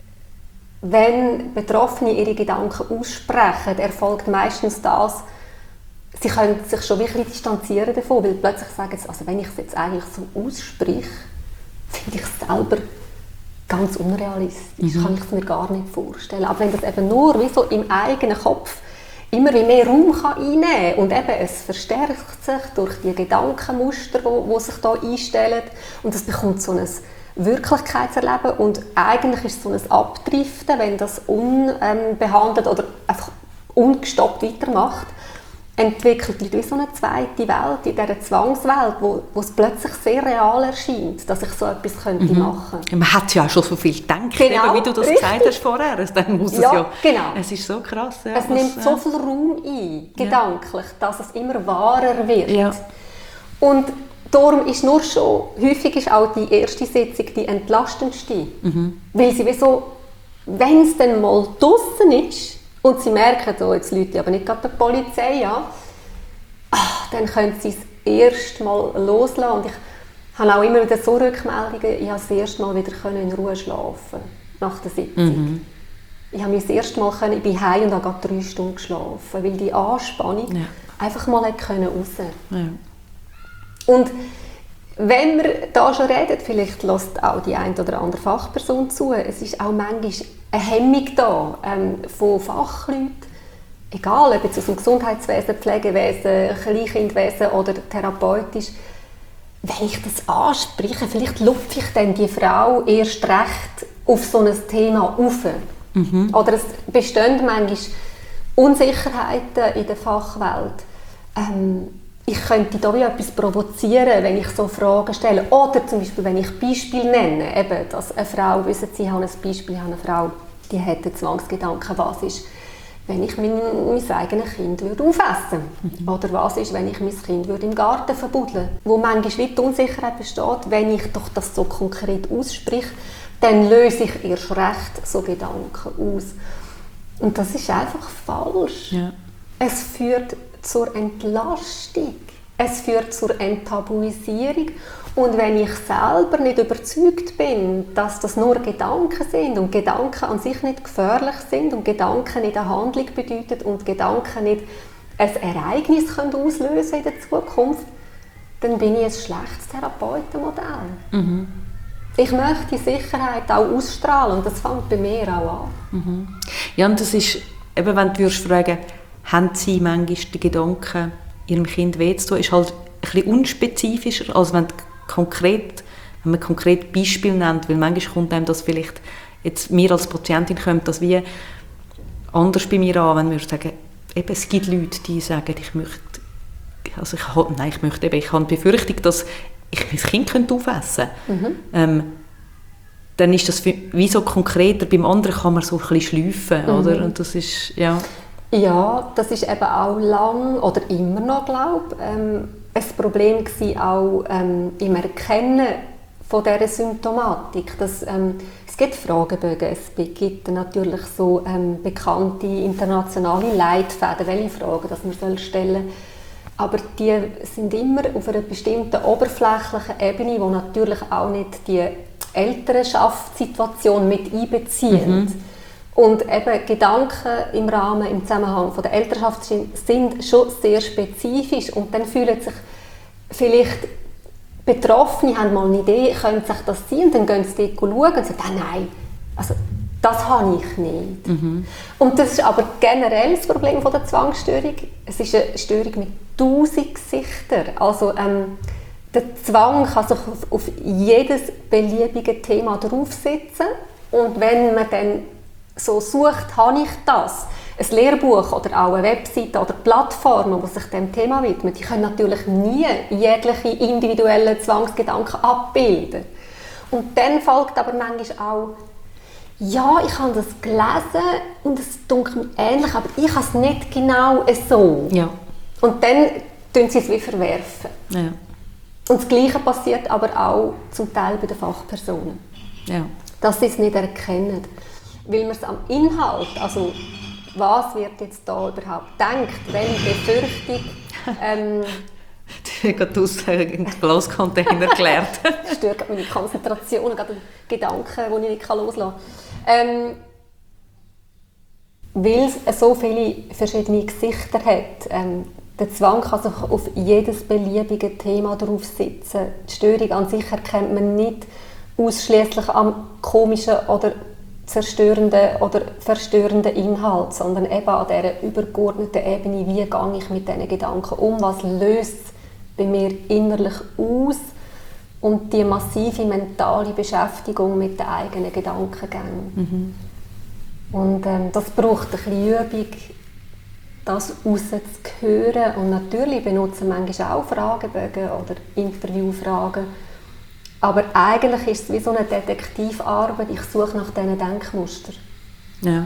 wenn Betroffene ihre Gedanken aussprechen, erfolgt meistens das, sie können sich schon wirklich distanzieren davon, weil plötzlich sagen sie, also wenn ich es jetzt eigentlich so ausspreche, finde ich es selber ganz unrealistisch, mhm. kann ich es mir gar nicht vorstellen. Aber wenn das eben nur wie so im eigenen Kopf immer wie mehr Raum kann einnehmen kann und eben es verstärkt sich durch die Gedankenmuster, wo, wo sich da einstellen und es bekommt so ein Wirklichkeitserleben und eigentlich ist es so ein Abdriften, wenn das unbehandelt oder einfach ungestoppt weitermacht, entwickelt wie so eine zweite Welt, in dieser Zwangswelt, wo, wo es plötzlich sehr real erscheint, dass ich so etwas könnte mhm. machen könnte. Man hat ja auch schon so viel gedacht, genau, wie du das richtig. gesagt hast vorher. Dann muss ja, es ja, genau. Es ist so krass. Ja, es was, nimmt äh, so viel Raum ein, gedanklich, ja. dass es immer wahrer wird. Ja. Und darum ist nur schon, häufig ist auch die erste Sitzung die entlastendste. Mhm. Weil sie wie so, wenn es dann mal draussen ist und sie merken, oh, jetzt Leute aber nicht gerade die Polizei an, ach, dann können sie es erst mal loslassen. Und ich habe auch immer wieder so Rückmeldungen, ich konnte das erste Mal wieder in Ruhe schlafen nach der Sitzung. Mhm. Ich habe mich das erste Mal können, ich bin heim und habe gerade drei Stunden geschlafen, weil die Anspannung ja. einfach mal raus konnte. Ja. Und wenn wir da schon reden, vielleicht lässt auch die eine oder andere Fachperson zu, es ist auch manchmal eine Hemmung da ähm, von Fachleuten, egal ob jetzt aus dem Gesundheitswesen, Pflegewesen, Kleinkindwesen oder therapeutisch, wenn ich das anspreche, vielleicht lupfe ich dann die Frau erst recht auf so ein Thema rauf. Mhm. Oder es bestehen manchmal Unsicherheiten in der Fachwelt. Ähm, ich könnte da wie etwas provozieren, wenn ich so Fragen stelle. Oder zum Beispiel, wenn ich Beispiele nenne, eben, dass eine Frau, wissen Sie, ich habe ein Beispiel, ich habe eine Frau, die hat einen Zwangsgedanken, was ist, wenn ich mein, mein eigenes Kind würde aufessen würde? Mhm. Oder was ist, wenn ich mein Kind würde im Garten verbuddeln würde? Wo manchmal wie die Unsicherheit besteht, wenn ich doch das so konkret ausspreche, dann löse ich erst recht so Gedanken aus. Und das ist einfach falsch. Ja. Es führt zur Entlastung. Es führt zur Enttabuisierung. Und wenn ich selber nicht überzeugt bin, dass das nur Gedanken sind und Gedanken an sich nicht gefährlich sind und Gedanken nicht eine Handlung bedeuten und Gedanken nicht ein Ereignis können auslösen in der Zukunft, dann bin ich ein schlechtes Therapeutenmodell. Mhm. Ich möchte die Sicherheit auch ausstrahlen und das fängt bei mir auch an. Mhm. Ja, und das ist, eben, wenn du würdest fragen, haben Sie manchmal den Gedanken, Ihrem Kind weh zu tun, ist halt ein bisschen unspezifischer, als wenn, konkret, wenn man konkret Beispiele nennt, weil manchmal kommt einem das vielleicht, jetzt mir als Patientin kommt das wie anders bei mir an, wenn wir sagen, eben, es gibt Leute, die sagen, ich möchte, also ich, nein, ich möchte eben, ich habe die Befürchtung, dass ich mein Kind aufessen könnte. Mhm. Ähm, dann ist das wie so konkreter, beim anderen kann man so ein bisschen schleifen, mhm. oder? Und das ist, ja... Ja, das ist eben auch lang oder immer noch, glaube ich, ähm, ein Problem gewesen, auch ähm, im Erkennen von dieser Symptomatik. Dass, ähm, es gibt Fragebögen, es gibt natürlich so ähm, bekannte internationale Leitfäden, welche Fragen dass man stellen soll. Aber die sind immer auf einer bestimmten oberflächlichen Ebene, die natürlich auch nicht die Elternschaftssituation mit einbeziehen. Mhm. Und eben Gedanken im Rahmen, im Zusammenhang von der Elternschaft sind schon sehr spezifisch und dann fühlen sich vielleicht Betroffene, haben mal eine Idee, könnte sich das sein, und dann gehen sie dort schauen und sagen, ah, nein, also das habe ich nicht. Mhm. Und das ist aber generell das Problem von der Zwangsstörung. Es ist eine Störung mit tausend Gesichtern. Also ähm, der Zwang kann sich auf, auf jedes beliebige Thema draufsetzen und wenn man dann so sucht, habe ich das. Ein Lehrbuch oder auch eine Webseite oder Plattformen, die sich diesem Thema widmen, die können natürlich nie jegliche individuellen Zwangsgedanken abbilden. Und dann folgt aber manchmal auch, ja, ich habe das gelesen und es dunkelt mir ähnlich, aber ich habe es nicht genau so. Ja. Und dann tun sie es wie verwerfen. Ja. Und das Gleiche passiert aber auch zum Teil bei den Fachpersonen. Ja. Dass sie es nicht erkennen. Weil man es am Inhalt, also was wird jetzt da überhaupt gedacht, welche Befürchtung... Ähm, du hast gerade aus dem Glascontainer gelernt. Das stört meine Konzentration, gerade Gedanken, die ich nicht loslassen kann. Ähm, weil es so viele verschiedene Gesichter hat. Ähm, der Zwang kann sich auf jedes beliebige Thema draufsetzen. Die Störung an sich erkennt man nicht ausschließlich am komischen oder zerstörenden oder verstörenden Inhalt, sondern eben an dieser übergeordneten Ebene, wie gehe ich mit diesen Gedanken um, was löst es bei mir innerlich aus und die massive mentale Beschäftigung mit den eigenen Gedankengängen. Mhm. Und ähm, das braucht ein bisschen Übung, das rauszuhören. Und natürlich benutzen manchmal auch Fragebögen oder Interviewfragen. Aber eigentlich ist es wie so eine Detektivarbeit. Ich suche nach diesen Denkmustern. Ja.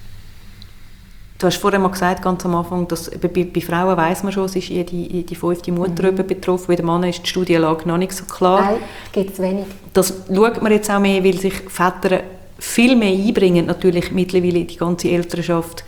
Du hast vorhin mal gesagt, ganz am Anfang, dass bei, bei Frauen weiss man schon, es ist jede, jede fünfte Mutter mhm. betroffen. Bei den Männern ist die Studienlage noch nicht so klar. Nein, gibt es wenig. Das schaut man jetzt auch mehr, weil sich Väter viel mehr einbringen, natürlich mittlerweile die ganze Elternschaft,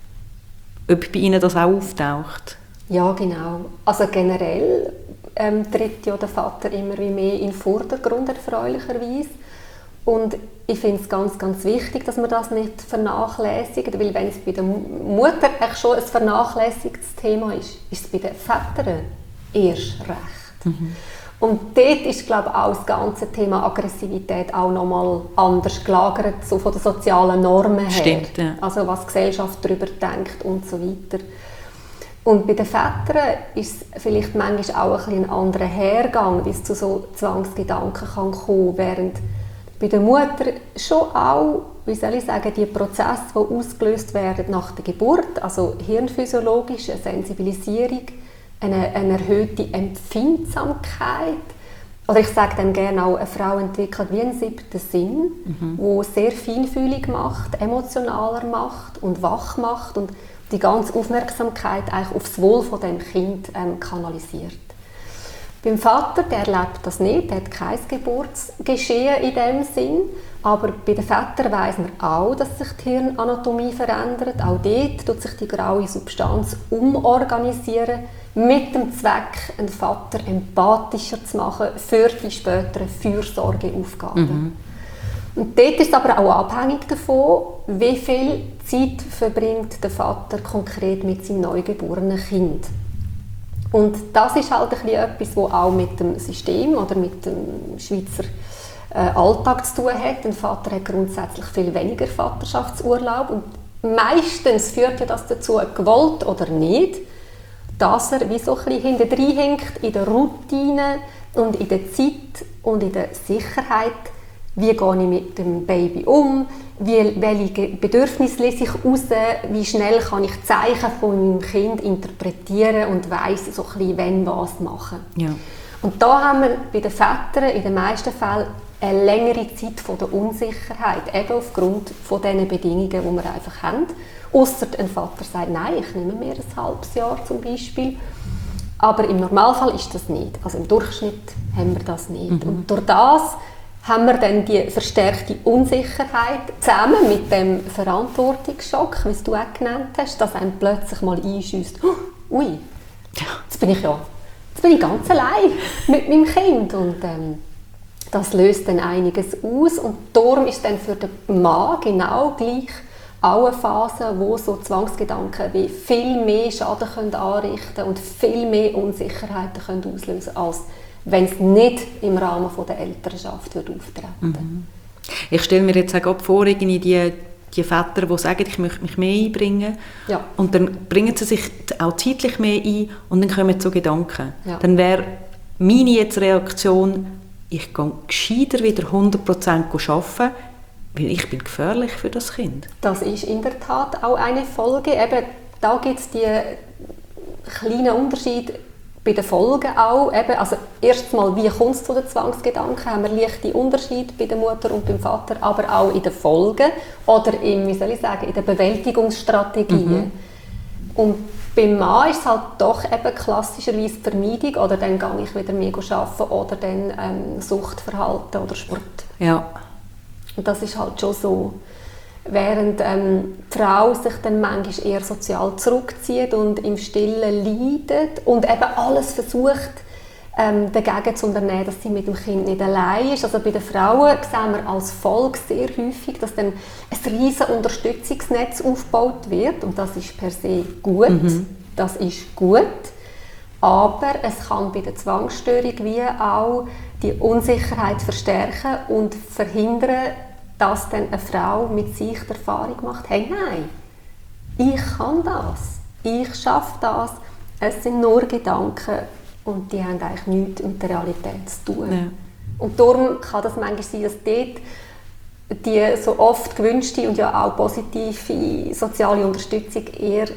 ob bei ihnen das auch auftaucht. Ja, genau. Also generell ähm, tritt ja der Vater immer wie mehr in den Vordergrund, erfreulicherweise. Und ich finde es ganz, ganz wichtig, dass man das nicht vernachlässigt, weil wenn es bei der Mutter echt schon ein vernachlässigtes Thema ist, ist es bei den Vätern erst recht. Mhm. Und dort ist, glaube ich, auch das ganze Thema Aggressivität auch nochmal anders gelagert, so von den sozialen Normen her. Stimmt, ja. Also was die Gesellschaft darüber denkt und so weiter. Und bei den Vätern ist es vielleicht manchmal auch ein, ein anderer Hergang, wie es zu so Zwangsgedanken kann kommen, während bei der Mutter schon auch, wie soll ich sagen, die Prozesse, die ausgelöst werden nach der Geburt, also hirnphysiologisch, eine Sensibilisierung, eine, eine erhöhte Empfindsamkeit, oder ich sage dann gerne auch, eine Frau entwickelt wie einen siebten Sinn, mhm. wo sehr feinfühlig macht, emotionaler macht und wach macht und die ganze Aufmerksamkeit eigentlich auf das Wohl von dem Kind ähm, kanalisiert. Beim Vater, der erlebt das nicht, der hat kein Geburtsgeschehen in dem Sinn, aber bei den Vätern weiss man auch, dass sich die Hirnanatomie verändert. Auch dort tut sich die graue Substanz umorganisieren, mit dem Zweck, einen Vater empathischer zu machen für die späteren Fürsorgeaufgaben. Mhm. Und dort ist es aber auch abhängig davon, wie viel Zeit verbringt der Vater konkret mit seinem neugeborenen Kind. Und das ist halt ein bisschen etwas, das auch mit dem System oder mit dem Schweizer äh, Alltag zu tun hat. Ein Vater hat grundsätzlich viel weniger Vaterschaftsurlaub und meistens führt ja das dazu, gewollt oder nicht, dass er wie so ein bisschen hintendrein hängt in der Routine und in der Zeit und in der Sicherheit. Wie gehe ich mit dem Baby um? Wie, welche Bedürfnisse lese ich raus? Wie schnell kann ich Zeichen von meinem Kind interpretieren und weiss so ein bisschen, wenn was machen? Ja. Und da haben wir bei den Vätern in den meisten Fällen eine längere Zeit von der Unsicherheit, eben aufgrund von diesen Bedingungen, die wir einfach haben. Ausser ein Vater sagt, nein, ich nehme mir ein halbes Jahr zum Beispiel. Aber im Normalfall ist das nicht. Also im Durchschnitt haben wir das nicht. Mhm. Und durch das haben wir dann die verstärkte Unsicherheit zusammen mit dem Verantwortungsschock, wie es du auch genannt hast, dass einem plötzlich mal einschüsst, oh, ui, jetzt bin ich ja, jetzt bin ich ganz allein mit meinem Kind. Und ähm, das löst dann einiges aus. Und darum ist dann für den Mann genau gleich auch eine Phase, wo so Zwangsgedanken wie viel mehr Schaden können anrichten und viel mehr Unsicherheiten können auslösen können, als wenn es nicht im Rahmen von der Elternschaft wird auftreten würde. Mhm. Ich stelle mir jetzt auch vor, irgendwie die, die Väter, die sagen, ich möchte mich mehr einbringen, ja. und dann bringen sie sich auch zeitlich mehr ein und dann kommen so Gedanken. Ja. Dann wäre meine jetzt Reaktion, ich gehe gescheiter wieder hundert Prozent arbeiten, weil ich bin gefährlich für das Kind. Das ist in der Tat auch eine Folge. Eben, da gibt es die kleinen Unterschiede bei den Folgen auch. Eben, also erstmal, wie kommt es zu den Zwangsgedanken? Haben wir leichte Unterschiede bei der Mutter und beim Vater, aber auch in den Folgen oder in, wie soll ich sagen, in den Bewältigungsstrategien. Mhm. Und beim Mann ist es halt doch eben klassischerweise Vermeidung, oder dann gehe ich wieder mehr arbeiten oder dann ähm, Suchtverhalten oder Sport. Ja. Und das ist halt schon so. Während ähm, die Frau sich dann manchmal eher sozial zurückzieht und im Stillen leidet und eben alles versucht, ähm, dagegen zu unternehmen, dass sie mit dem Kind nicht allein ist. Also bei den Frauen sehen wir als Folge sehr häufig, dass dann ein riesiges Unterstützungsnetz aufgebaut wird. Und das ist per se gut. Mhm. Das ist gut. Aber es kann bei der Zwangsstörung wie auch die Unsicherheit verstärken und verhindern, dass dann eine Frau mit sich die Erfahrung macht, hey, nein, ich kann das, ich schaffe das, es sind nur Gedanken und die haben eigentlich nichts mit der Realität zu tun. Ja. Und darum kann das manchmal sein, dass dort die so oft gewünschte und ja auch positive soziale Unterstützung eher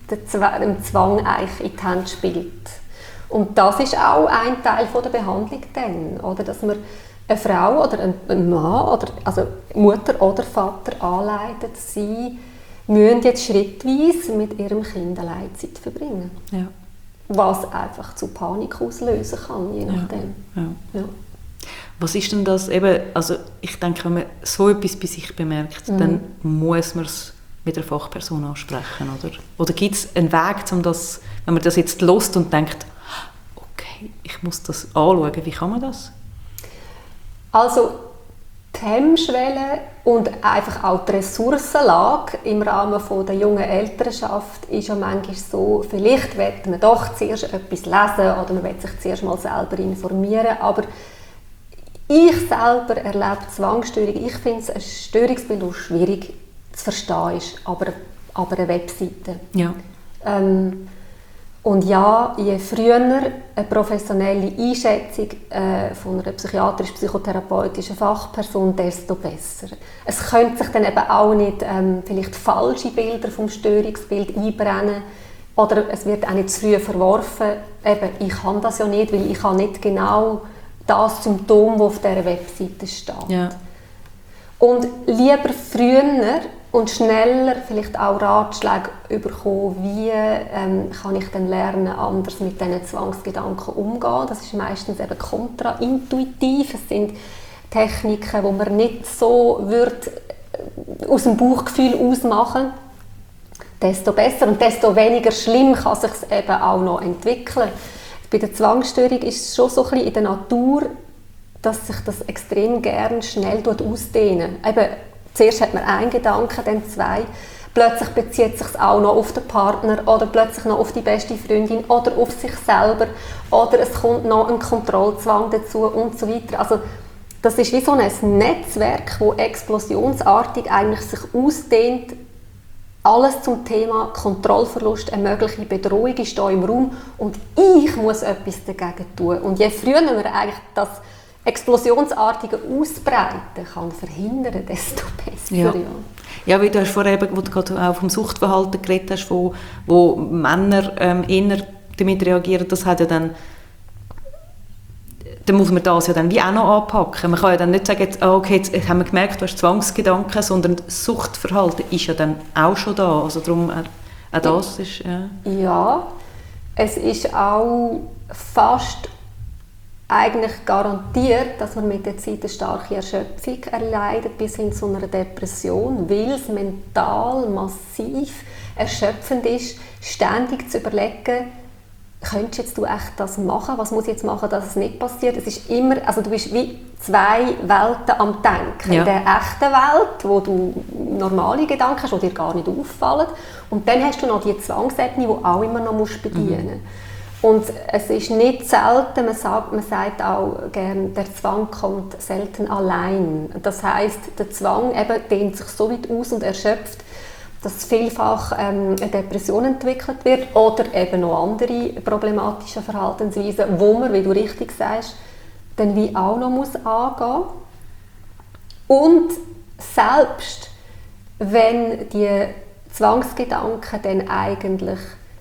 dem Zwang eigentlich in die Hand spielt. Und das ist auch ein Teil von der Behandlung dann, oder? Dass man eine Frau oder ein Mann, oder, also Mutter oder Vater anleitet, sie müssen jetzt schrittweise mit ihrem Kind alleine Zeit verbringen. Ja. Was einfach zu Panik auslösen kann, je nachdem. Ja. Ja. Ja. Was ist denn das eben, also ich denke, wenn man so etwas bei sich bemerkt, mhm. dann muss man es mit einer Fachperson ansprechen, oder? Oder gibt es einen Weg, um das, wenn man das jetzt hört und denkt, okay, ich muss das anschauen, wie kann man das? Also die Hemmschwelle und einfach auch die Ressourcenlage im Rahmen von der jungen Elternschaft ist ja manchmal so, vielleicht will man doch zuerst etwas lesen oder man will sich zuerst mal selber informieren, aber ich selber erlebe Zwangsstörung, ich finde es ein Störungsbild, das schwierig zu verstehen ist, aber, aber eine Webseite. Ja. Ähm, Und ja, je früher eine professionelle Einschätzung äh, von einer psychiatrisch-psychotherapeutischen Fachperson, desto besser. Es könnte sich dann eben auch nicht ähm, vielleicht falsche Bilder vom Störungsbild einbrennen oder es wird auch nicht zu früh verworfen. Eben, ich kann das ja nicht, weil ich habe nicht genau das Symptom, das auf dieser Webseite steht. Ja. Und lieber früher und schneller vielleicht auch Ratschläge bekommen, wie ähm, kann ich dann lernen, anders mit diesen Zwangsgedanken umzugehen. Das ist meistens eben kontraintuitiv. Es sind Techniken, die man nicht so wird aus dem Bauchgefühl ausmachen. Desto besser und desto weniger schlimm kann es sich eben auch noch entwickeln. Bei der Zwangsstörung ist es schon so ein bisschen in der Natur, dass sich das extrem gern schnell ausdehnen. Eben, zuerst hat man einen Gedanken, dann zwei. Plötzlich bezieht es sich auch noch auf den Partner oder plötzlich noch auf die beste Freundin oder auf sich selber oder es kommt noch ein Kontrollzwang dazu und so weiter. Also das ist wie so ein Netzwerk, das explosionsartig eigentlich sich ausdehnt. Alles zum Thema Kontrollverlust, eine mögliche Bedrohung ist da im Raum und ich muss etwas dagegen tun. Und je früher man eigentlich das explosionsartige Ausbreiten kann verhindern, desto besser. Ja. Ja. Ja, wie du hast vorher, wo du gerade auch vom Suchtverhalten geredet hast, wo, wo Männer ähm, eher damit reagieren, das hat ja dann, dann muss man das ja dann wie auch noch anpacken. Man kann ja dann nicht sagen, jetzt, okay, jetzt haben wir gemerkt, du hast Zwangsgedanken, sondern das Suchtverhalten ist ja dann auch schon da. Also darum, auch das ist... Ja. ja, es ist auch fast eigentlich garantiert, dass man mit der Zeit eine starke Erschöpfung erleidet, bis hin zu einer Depression, weil es mental massiv erschöpfend ist, ständig zu überlegen, könntest jetzt du echt das machen? Was muss ich jetzt machen, dass es nicht passiert? Es ist immer, also du bist wie zwei Welten am Denken. Ja. In der echten Welt, wo du normale Gedanken hast, die dir gar nicht auffallen. Und dann hast du noch die Zwangsebene, die auch immer noch musst bedienen musst. Mhm. Und es ist nicht selten, man sagt, man sagt auch gerne, der Zwang kommt selten allein. Das heisst, der Zwang eben dehnt sich so weit aus und erschöpft, dass vielfach ähm, eine Depression entwickelt wird oder eben noch andere problematische Verhaltensweisen, wo man, wie du richtig sagst, dann wie auch noch muss angehen. Und selbst wenn die Zwangsgedanken dann eigentlich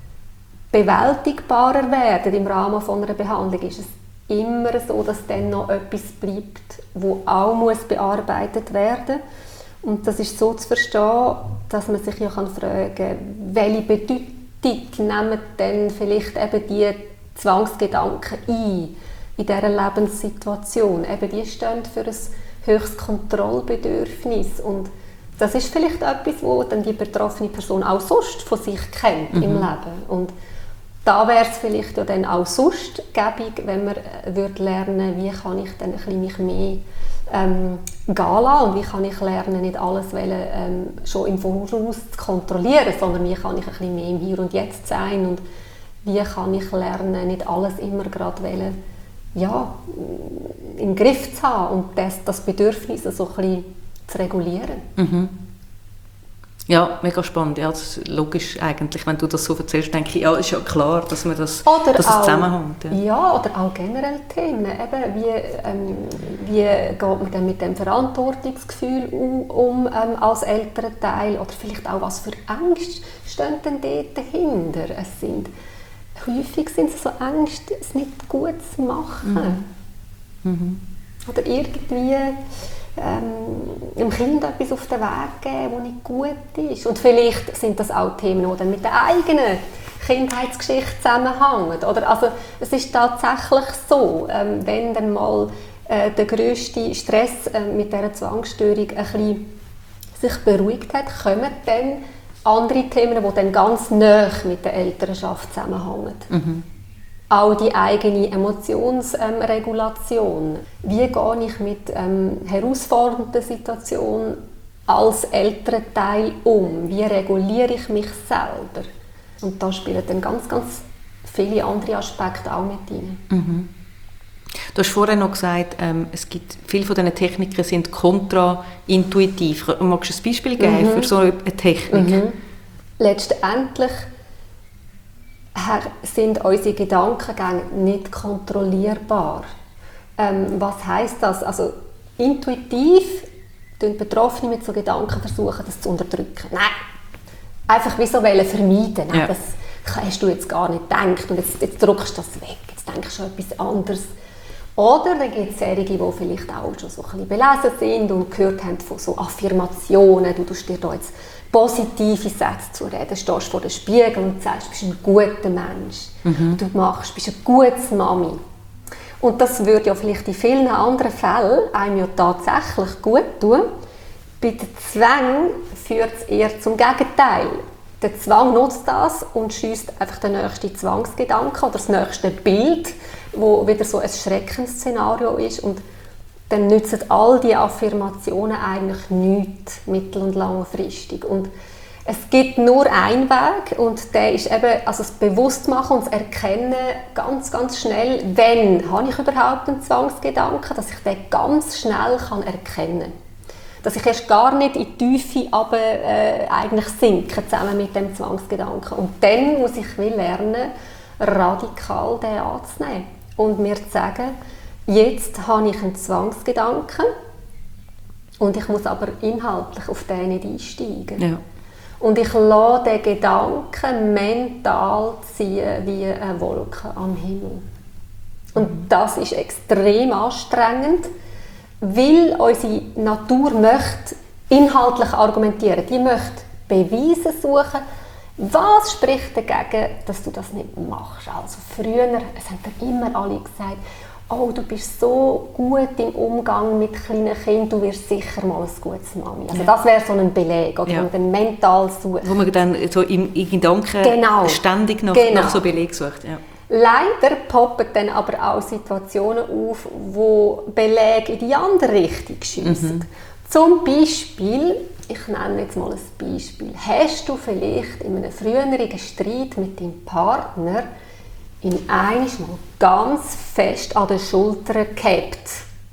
bewältigbarer werden im Rahmen von einer Behandlung, ist es immer so, dass dann noch etwas bleibt, wo auch muss bearbeitet werden muss. Und das ist so zu verstehen, dass man sich ja fragen kann, welche Bedeutung nehmen denn vielleicht eben die Zwangsgedanken ein in dieser Lebenssituation. Eben die stehen für ein höchstes Kontrollbedürfnis. Und das ist vielleicht etwas, wo dann die betroffene Person auch sonst von sich kennt mhm. im Leben. Und da wäre es vielleicht ja dann auch sonst gäbig, wenn man würde lernen, wie kann ich dann ein bisschen mich mehr ähm, gehen lassen und wie kann ich lernen, nicht alles wollen, ähm, schon im Voraus zu kontrollieren, sondern wie kann ich ein bisschen mehr im Hier und Jetzt sein und wie kann ich lernen, nicht alles immer gerade wollen, ja, im Griff zu haben und das, das Bedürfnis so ein bisschen zu regulieren. Mhm. Ja, mega spannend. Ja, das ist logisch eigentlich, wenn du das so erzählst, denke ich, ja, ist ja klar, dass man das, oder dass auch, es zusammenhängt. Ja. ja, oder auch generell Themen. Eben, wie, ähm, wie geht man dann mit dem Verantwortungsgefühl um, um ähm, als Elternteil? Oder vielleicht auch, was für Ängste stehen denn dort dahinter? Es sind, häufig sind es so Ängste, es nicht gut zu machen. Mhm. Mhm. Oder irgendwie Ähm, dem Kind etwas auf den Weg geben, das nicht gut ist. Und vielleicht sind das auch Themen, die dann mit der eigenen Kindheitsgeschichte zusammenhängen. Oder? Also, es ist tatsächlich so, ähm, wenn dann mal äh, der grösste Stress äh, mit dieser Zwangsstörung ein bisschen sich beruhigt hat, kommen dann andere Themen, die dann ganz nah mit der Elternschaft zusammenhängen. Mhm. Auch die eigene Emotionsregulation. Ähm, Wie gehe ich mit ähm, herausfordernden Situationen als Elternteil um? Wie reguliere ich mich selber? Und da spielen dann ganz, ganz viele andere Aspekte auch mit rein. Mhm. Du hast vorhin noch gesagt, ähm, es gibt, viele von diesen Techniken sind kontraintuitiv. Magst du ein Beispiel geben mhm. für so eine Technik? Mhm. Letztendlich sind unsere Gedankengänge nicht kontrollierbar. Ähm, was heisst das? Also intuitiv versuchen Betroffene mit so Gedanken versuchen, das zu unterdrücken. Nein, einfach wie so vermeiden. Nein, ja. Das hast du jetzt gar nicht gedacht und jetzt, jetzt drückst du das weg. Jetzt denkst du an etwas anderes. Oder dann gibt es solche, die vielleicht auch schon so ein bisschen belesen sind und gehört haben von so Affirmationen. Du tust dir da jetzt positive Sätze zu reden. Du stehst vor dem Spiegel und sagst, du bist ein guter Mensch. Mhm. Du machst, bist eine gute Mami. Und das würde ja vielleicht in vielen anderen Fällen einem ja tatsächlich gut tun. Bei den Zwängen führt es eher zum Gegenteil. Der Zwang nutzt das und schiesst einfach den nächsten Zwangsgedanken oder das nächste Bild, wo wieder so ein Schreckensszenario ist. Und dann nützen all diese Affirmationen eigentlich nichts, mittel- und langfristig. Und es gibt nur einen Weg und der ist eben also das Bewusstmachen und das Erkennen ganz, ganz schnell, wenn habe ich überhaupt einen Zwangsgedanken, dass ich den ganz schnell kann erkennen kann. Dass ich erst gar nicht in die Tiefe aber, äh, eigentlich sinke, zusammen mit dem Zwangsgedanken. Und dann muss ich will lernen, radikal den anzunehmen und mir zu sagen, jetzt habe ich einen Zwangsgedanken und ich muss aber inhaltlich auf den nicht einsteigen. Ja. Und ich lasse den Gedanken mental ziehen wie eine Wolke am Himmel. Und mhm. das ist extrem anstrengend, weil unsere Natur möchte inhaltlich argumentieren. Die möchte Beweise suchen, Was spricht dagegen, dass du das nicht machst? Also früher, es haben dann immer alle gesagt, oh, du bist so gut im Umgang mit kleinen Kindern, du wirst sicher mal ein gutes Mami. Also ja. Das wäre so ein Beleg, oder, ja. Wo man dann mental sucht. Wo man dann so im, in Gedanken genau. ständig nach, genau. nach so Beleg sucht. Ja. Leider poppen dann aber auch Situationen auf, wo Belege in die andere Richtung schiessen. Mhm. Zum Beispiel, ich nenne jetzt mal ein Beispiel, hast du vielleicht in einem früheren Streit mit deinem Partner in einiges Mal ganz fest an den Schultern gehabt.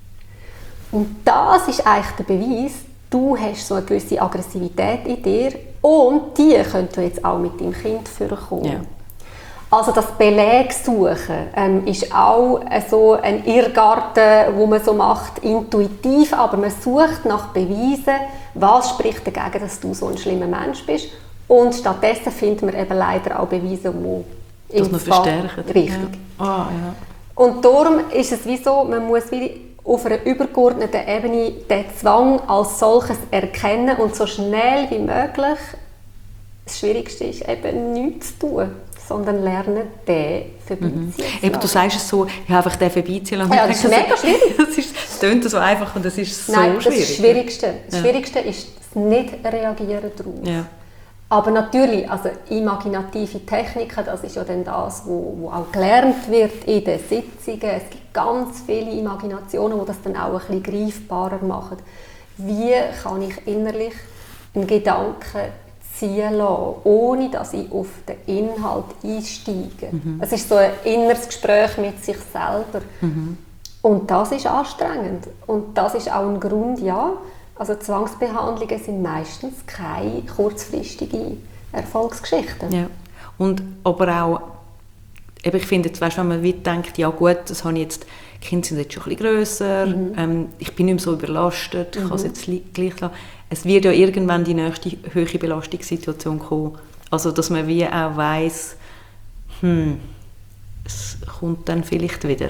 Und das ist eigentlich der Beweis, du hast so eine gewisse Aggressivität in dir und die könntest du jetzt auch mit deinem Kind vorkommen. Ja. Also das Beleg suchen ähm, ist auch äh, so ein Irrgarten, wo man so macht, intuitiv, aber man sucht nach Beweisen, was spricht dagegen, dass du so ein schlimmer Mensch bist. Und stattdessen findet man eben leider auch Beweise, die das noch verstärken. Richtig. Ja. Oh, ja. Und darum ist es wie so, man muss wie auf einer übergeordneten Ebene den Zwang als solches erkennen und so schnell wie möglich, das Schwierigste ist eben nichts zu tun, sondern lernen, den vorbeiziehen zu lassen. Eben, du sagst es so, ich habe einfach den vorbeiziehen lassen. Ja, das ist mega schwierig. Das ist, das tönt so einfach und das ist so Nein, schwierig. Das, Schwierigste. das ja. Schwierigste ist das Nicht-Reagieren darauf. Ja. Aber natürlich, also imaginative Techniken, das ist ja dann das, wo, wo auch gelernt wird in den Sitzungen. Es gibt ganz viele Imaginationen, die das dann auch ein bisschen greifbarer machen. Wie kann ich innerlich einen Gedanken ziehen lassen, ohne dass ich auf den Inhalt einsteige. Mhm. Es ist so ein inneres Gespräch mit sich selber. Mhm. Und das ist anstrengend. Und das ist auch ein Grund, ja, also Zwangsbehandlungen sind meistens keine kurzfristigen Erfolgsgeschichten. Ja. Und aber auch, eben ich finde, jetzt, weißt, wenn man denkt, ja gut, das habe ich jetzt, die Kinder sind jetzt schon ein bisschen grösser, mhm. ähm, ich bin nicht mehr so überlastet, ich mhm. kann es jetzt gleich lassen. Es wird ja irgendwann die nächste hohe Belastungssituation kommen. Also dass man wie auch weiss, hm, es kommt dann vielleicht wieder.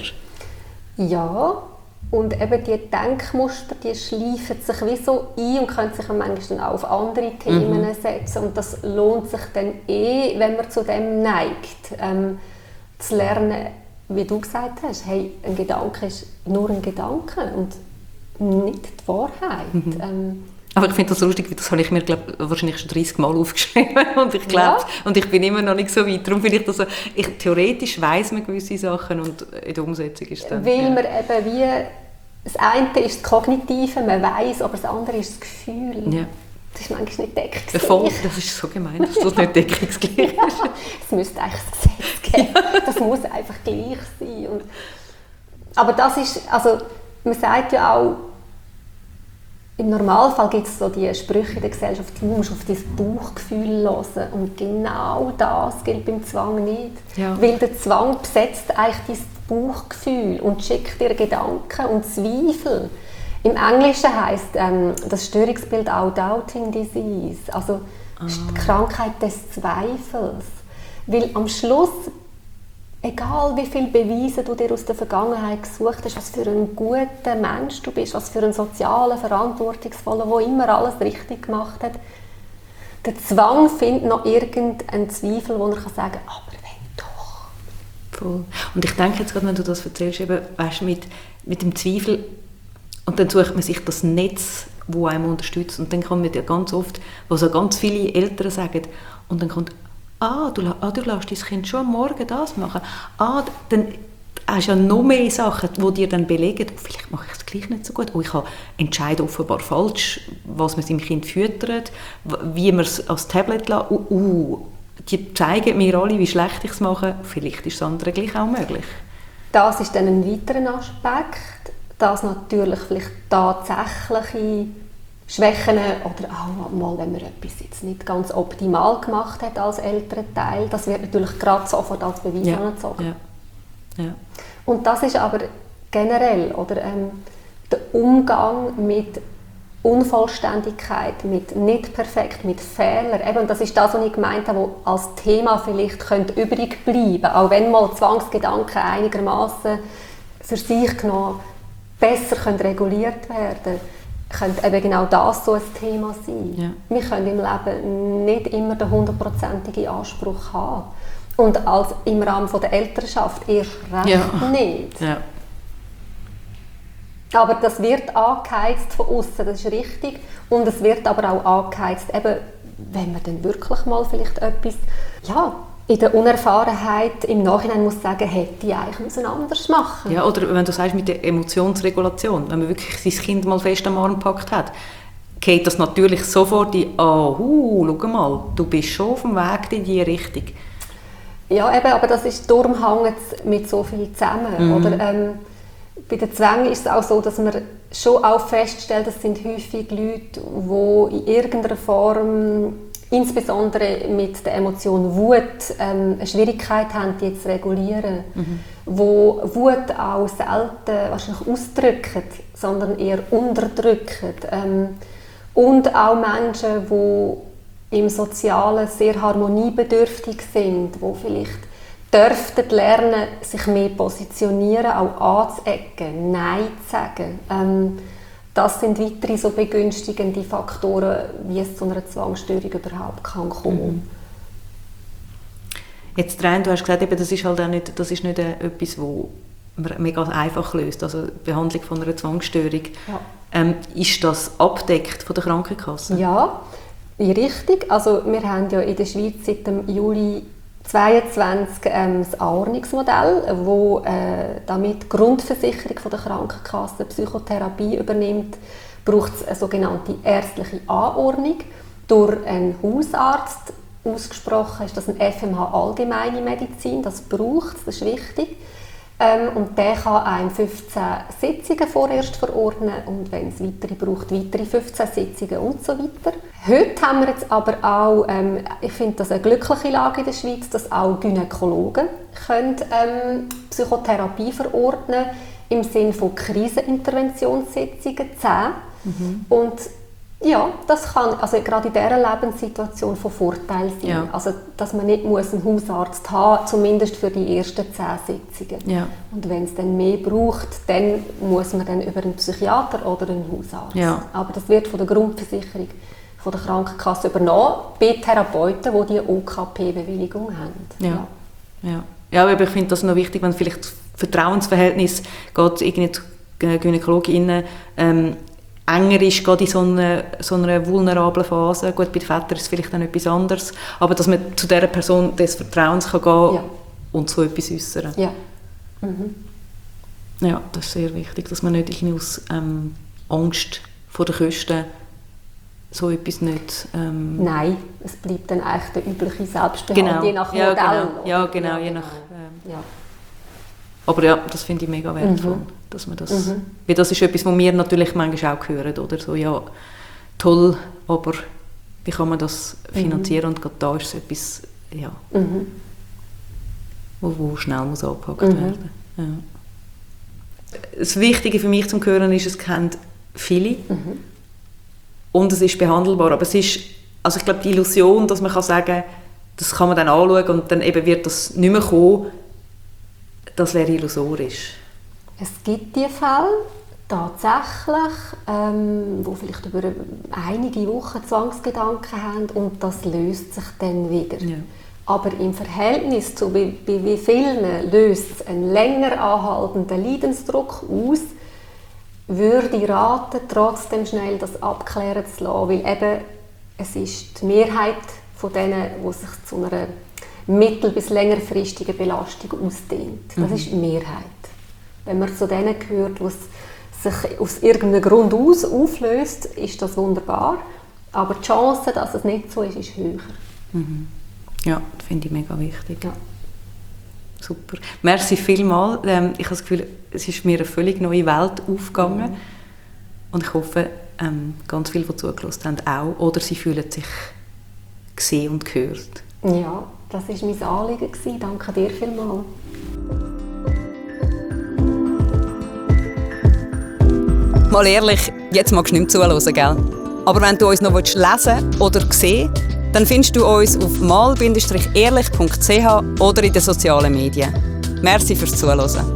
Ja. Und eben die Denkmuster, die schleifen sich wie so ein und können sich manchmal dann auch auf andere Themen mhm. setzen. Und das lohnt sich dann eh, wenn man zu dem neigt, ähm, zu lernen, wie du gesagt hast, hey, ein Gedanke ist nur ein Gedanke und nicht die Wahrheit. Mhm. Ähm, Aber ich finde das lustig, das habe ich mir glaub, wahrscheinlich schon dreißig Mal aufgeschrieben und ich glaube, ja. und ich bin immer noch nicht so weit. Darum finde ich das so, ich, theoretisch weiss man gewisse Sachen und in der Umsetzung ist es dann... Weil ja. man eben wie, das eine ist das Kognitive, man weiss, aber das andere ist das Gefühl. Ja. Das ist manchmal nicht deckungsgleich. Voll, das ist so gemein, dass das nicht deckungsgleich ja, ist. Es müsste eigentlich das Gesetz geben. Ja. Das muss einfach gleich sein. Und, aber das ist, also man sagt ja auch, im Normalfall gibt es so die Sprüche in der Gesellschaft, du musst auf dein Bauchgefühl hören. Und genau das gilt beim Zwang nicht. Ja. Weil der Zwang besetzt eigentlich dein Bauchgefühl und schickt dir Gedanken und Zweifel. Im Englischen heisst ähm, das Störungsbild auch Doubting Disease, also ah. die Krankheit des Zweifels. Weil am Schluss, egal wie viele Beweise du dir aus der Vergangenheit gesucht hast, was für ein guter Mensch du bist, was für ein sozialer, verantwortungsvoller, der immer alles richtig gemacht hat, der Zwang findet noch irgendeinen Zweifel, wo er kann sagen kann, aber wenn doch. Voll. Und ich denke jetzt gerade, wenn du das erzählst, eben, weißt, mit, mit dem Zweifel, und dann sucht man sich das Netz, das einem unterstützt. Und dann kommt ja ganz oft, was so ganz viele Eltern sagen, und dann kommt, ah, du, ah, du lässt dein Kind schon am Morgen das machen. Ah, dann hast du ja noch mehr Sachen, die dir dann belegen, oh, vielleicht mache ich es gleich nicht so gut. Oh, ich habe entscheide offenbar falsch, was man seinem Kind füttert, wie man es als Tablet lässt. Uh, uh, die zeigen mir alle, wie schlecht ich es mache. Vielleicht ist es andere gleich auch möglich. Das ist dann ein weiterer Aspekt, dass natürlich vielleicht tatsächliche Schwächen oder auch mal, wenn man etwas jetzt nicht ganz optimal gemacht hat als Elternteil, das wird natürlich gerade sofort als Beweis ja. angezogen. Ja. Ja. Und das ist aber generell oder, ähm, der Umgang mit Unvollständigkeit, mit nicht perfekt, mit Fehlern. Eben, das ist das, was ich gemeint habe, was als Thema vielleicht könnte übrig bleiben, auch wenn mal Zwangsgedanken einigermaßen für sich genommen besser können reguliert werden. könnte eben genau das so ein Thema sein. Ja. Wir können im Leben nicht immer den hundertprozentigen Anspruch haben. Und als im Rahmen der Elternschaft erst recht Ja. nicht. Ja. Aber das wird angeheizt von außen, das ist richtig. Und es wird aber auch angeheizt, eben, wenn man dann wirklich mal vielleicht etwas, ja, in der Unerfahrenheit im Nachhinein muss sagen, hätte ich eigentlich anders machen müssen. Ja, oder wenn du sagst mit der Emotionsregulation, wenn man wirklich sein Kind mal fest am Arm gepackt hat, geht das natürlich sofort in, oh, uh, schau mal, du bist schon auf dem Weg in diese Richtung. Ja, eben, aber das ist, darum hängt es mit so viel zusammen. Mhm. Oder, ähm, bei den Zwängen ist es auch so, dass man schon auch feststellt, das sind häufig Leute, die in irgendeiner Form, insbesondere mit der Emotion Wut, ähm, eine Schwierigkeit haben, die zu regulieren. Mhm. Wo Wut auch selten wahrscheinlich ausdrücken, sondern eher unterdrücken. Ähm, und auch Menschen, die im Sozialen sehr harmoniebedürftig sind, die vielleicht dürften lernen, sich mehr positionieren, auch anzuecken, Nein zu sagen. Ähm, das sind weitere so begünstigende Faktoren, wie es zu einer Zwangsstörung überhaupt kann kommen. Mhm. Jetzt, Rein, du hast gesagt, eben, das ist halt auch nicht, das ist nicht äh, etwas, wo man mega einfach löst, also die Behandlung von einer Zwangsstörung. Ja. Ähm, ist das abgedeckt von der Krankenkasse? Ja, richtig. Also wir haben ja in der Schweiz seit dem Juli zweitausendzweiundzwanzig ähm, das Anordnungsmodell, wo äh, damit die Grundversicherung von der Krankenkasse Psychotherapie übernimmt, braucht es eine sogenannte ärztliche Anordnung durch einen Hausarzt. Ausgesprochen ist das ein F M H Allgemeine Medizin, das braucht es, das ist wichtig. Ähm, und der kann einem fünfzehn Sitzungen vorerst verordnen und wenn es weitere braucht, weitere fünfzehn Sitzungen und so weiter. Heute haben wir jetzt aber auch, ähm, ich finde das eine glückliche Lage in der Schweiz, dass auch Gynäkologen können, ähm, Psychotherapie verordnen im Sinne von Kriseninterventionssitzungen, zehn. Mhm. Und ja, das kann also gerade in dieser Lebenssituation von Vorteil sein. Ja. Also, dass man nicht muss einen Hausarzt haben muss, zumindest für die ersten zehn Sitzungen. Ja. Und wenn es dann mehr braucht, dann muss man dann über einen Psychiater oder einen Hausarzt. Ja. Aber das wird von der Grundversicherung von der Krankenkasse übernommen, bei Therapeuten, die die O K P-Bewilligung haben. Ja, ja. ja. ja aber ich finde das noch wichtig, wenn vielleicht das Vertrauensverhältnis geht, irgendwie die Gynäkologinnen ähm, enger ist, gerade in so einer, so einer vulnerablen Phase. Gut, bei den Vätern ist es vielleicht dann etwas anderes, aber dass man zu dieser Person des Vertrauens kann gehen ja. und so etwas äußern. Ja. Mhm. Ja, das ist sehr wichtig, dass man nicht aus ähm, Angst vor den Kosten so etwas nicht... Ähm Nein, es bleibt dann eigentlich der übliche Selbstbehalt, genau. je nach ja, Modell. Genau. Ja, genau, ja, je nach... Ähm, ja. Aber ja, das finde ich mega wertvoll, mhm. dass man das... Mhm. Weil das ist etwas, was wir natürlich manchmal auch hören, oder? So, ja, toll, aber wie kann man das finanzieren? Mhm. Und gerade da ist es etwas, ja, mhm. wo, wo schnell muss angepackt mhm. werden. Ja. Das Wichtige für mich zum Hören ist, es kennt viele mhm. und es ist behandelbar, aber es ist, also ich glaube, die Illusion, dass man kann sagen, das kann man dann anschauen und dann eben wird das nicht mehr kommen, das wäre illusorisch. Es gibt diese Fälle, tatsächlich, ähm, wo vielleicht über einige Wochen Zwangsgedanken haben und das löst sich dann wieder. Ja. Aber im Verhältnis zu bei, bei wie vielen löst es einen länger anhaltenden Leidensdruck aus, würde ich raten, trotzdem schnell das abklären zu lassen, weil eben es ist die Mehrheit von denen, die sich zu einer mittel- bis längerfristigen Belastung ausdehnt. Das mhm. ist die Mehrheit. Wenn man zu denen gehört, wo es sich aus irgendeinem Grund aus auflöst, ist das wunderbar. Aber die Chance, dass es nicht so ist, ist höher. Mhm. Ja, das finde ich mega wichtig. Ja. Super. Merci vielmals. Ähm, ich habe das Gefühl, es ist mir eine völlig neue Welt aufgegangen. Mhm. Und ich hoffe, ähm, ganz viele, die zugelassen haben, auch. Oder sie fühlen sich gesehen und gehört. Ja, das war mein Anliegen. Danke dir vielmals. Mal ehrlich, jetzt magst du nicht mehr zuhören, gell? Aber wenn du uns noch lesen oder sehen willst, dann findest du uns auf mal bindestrich ehrlich punkt c h oder in den sozialen Medien. Merci fürs Zuhören.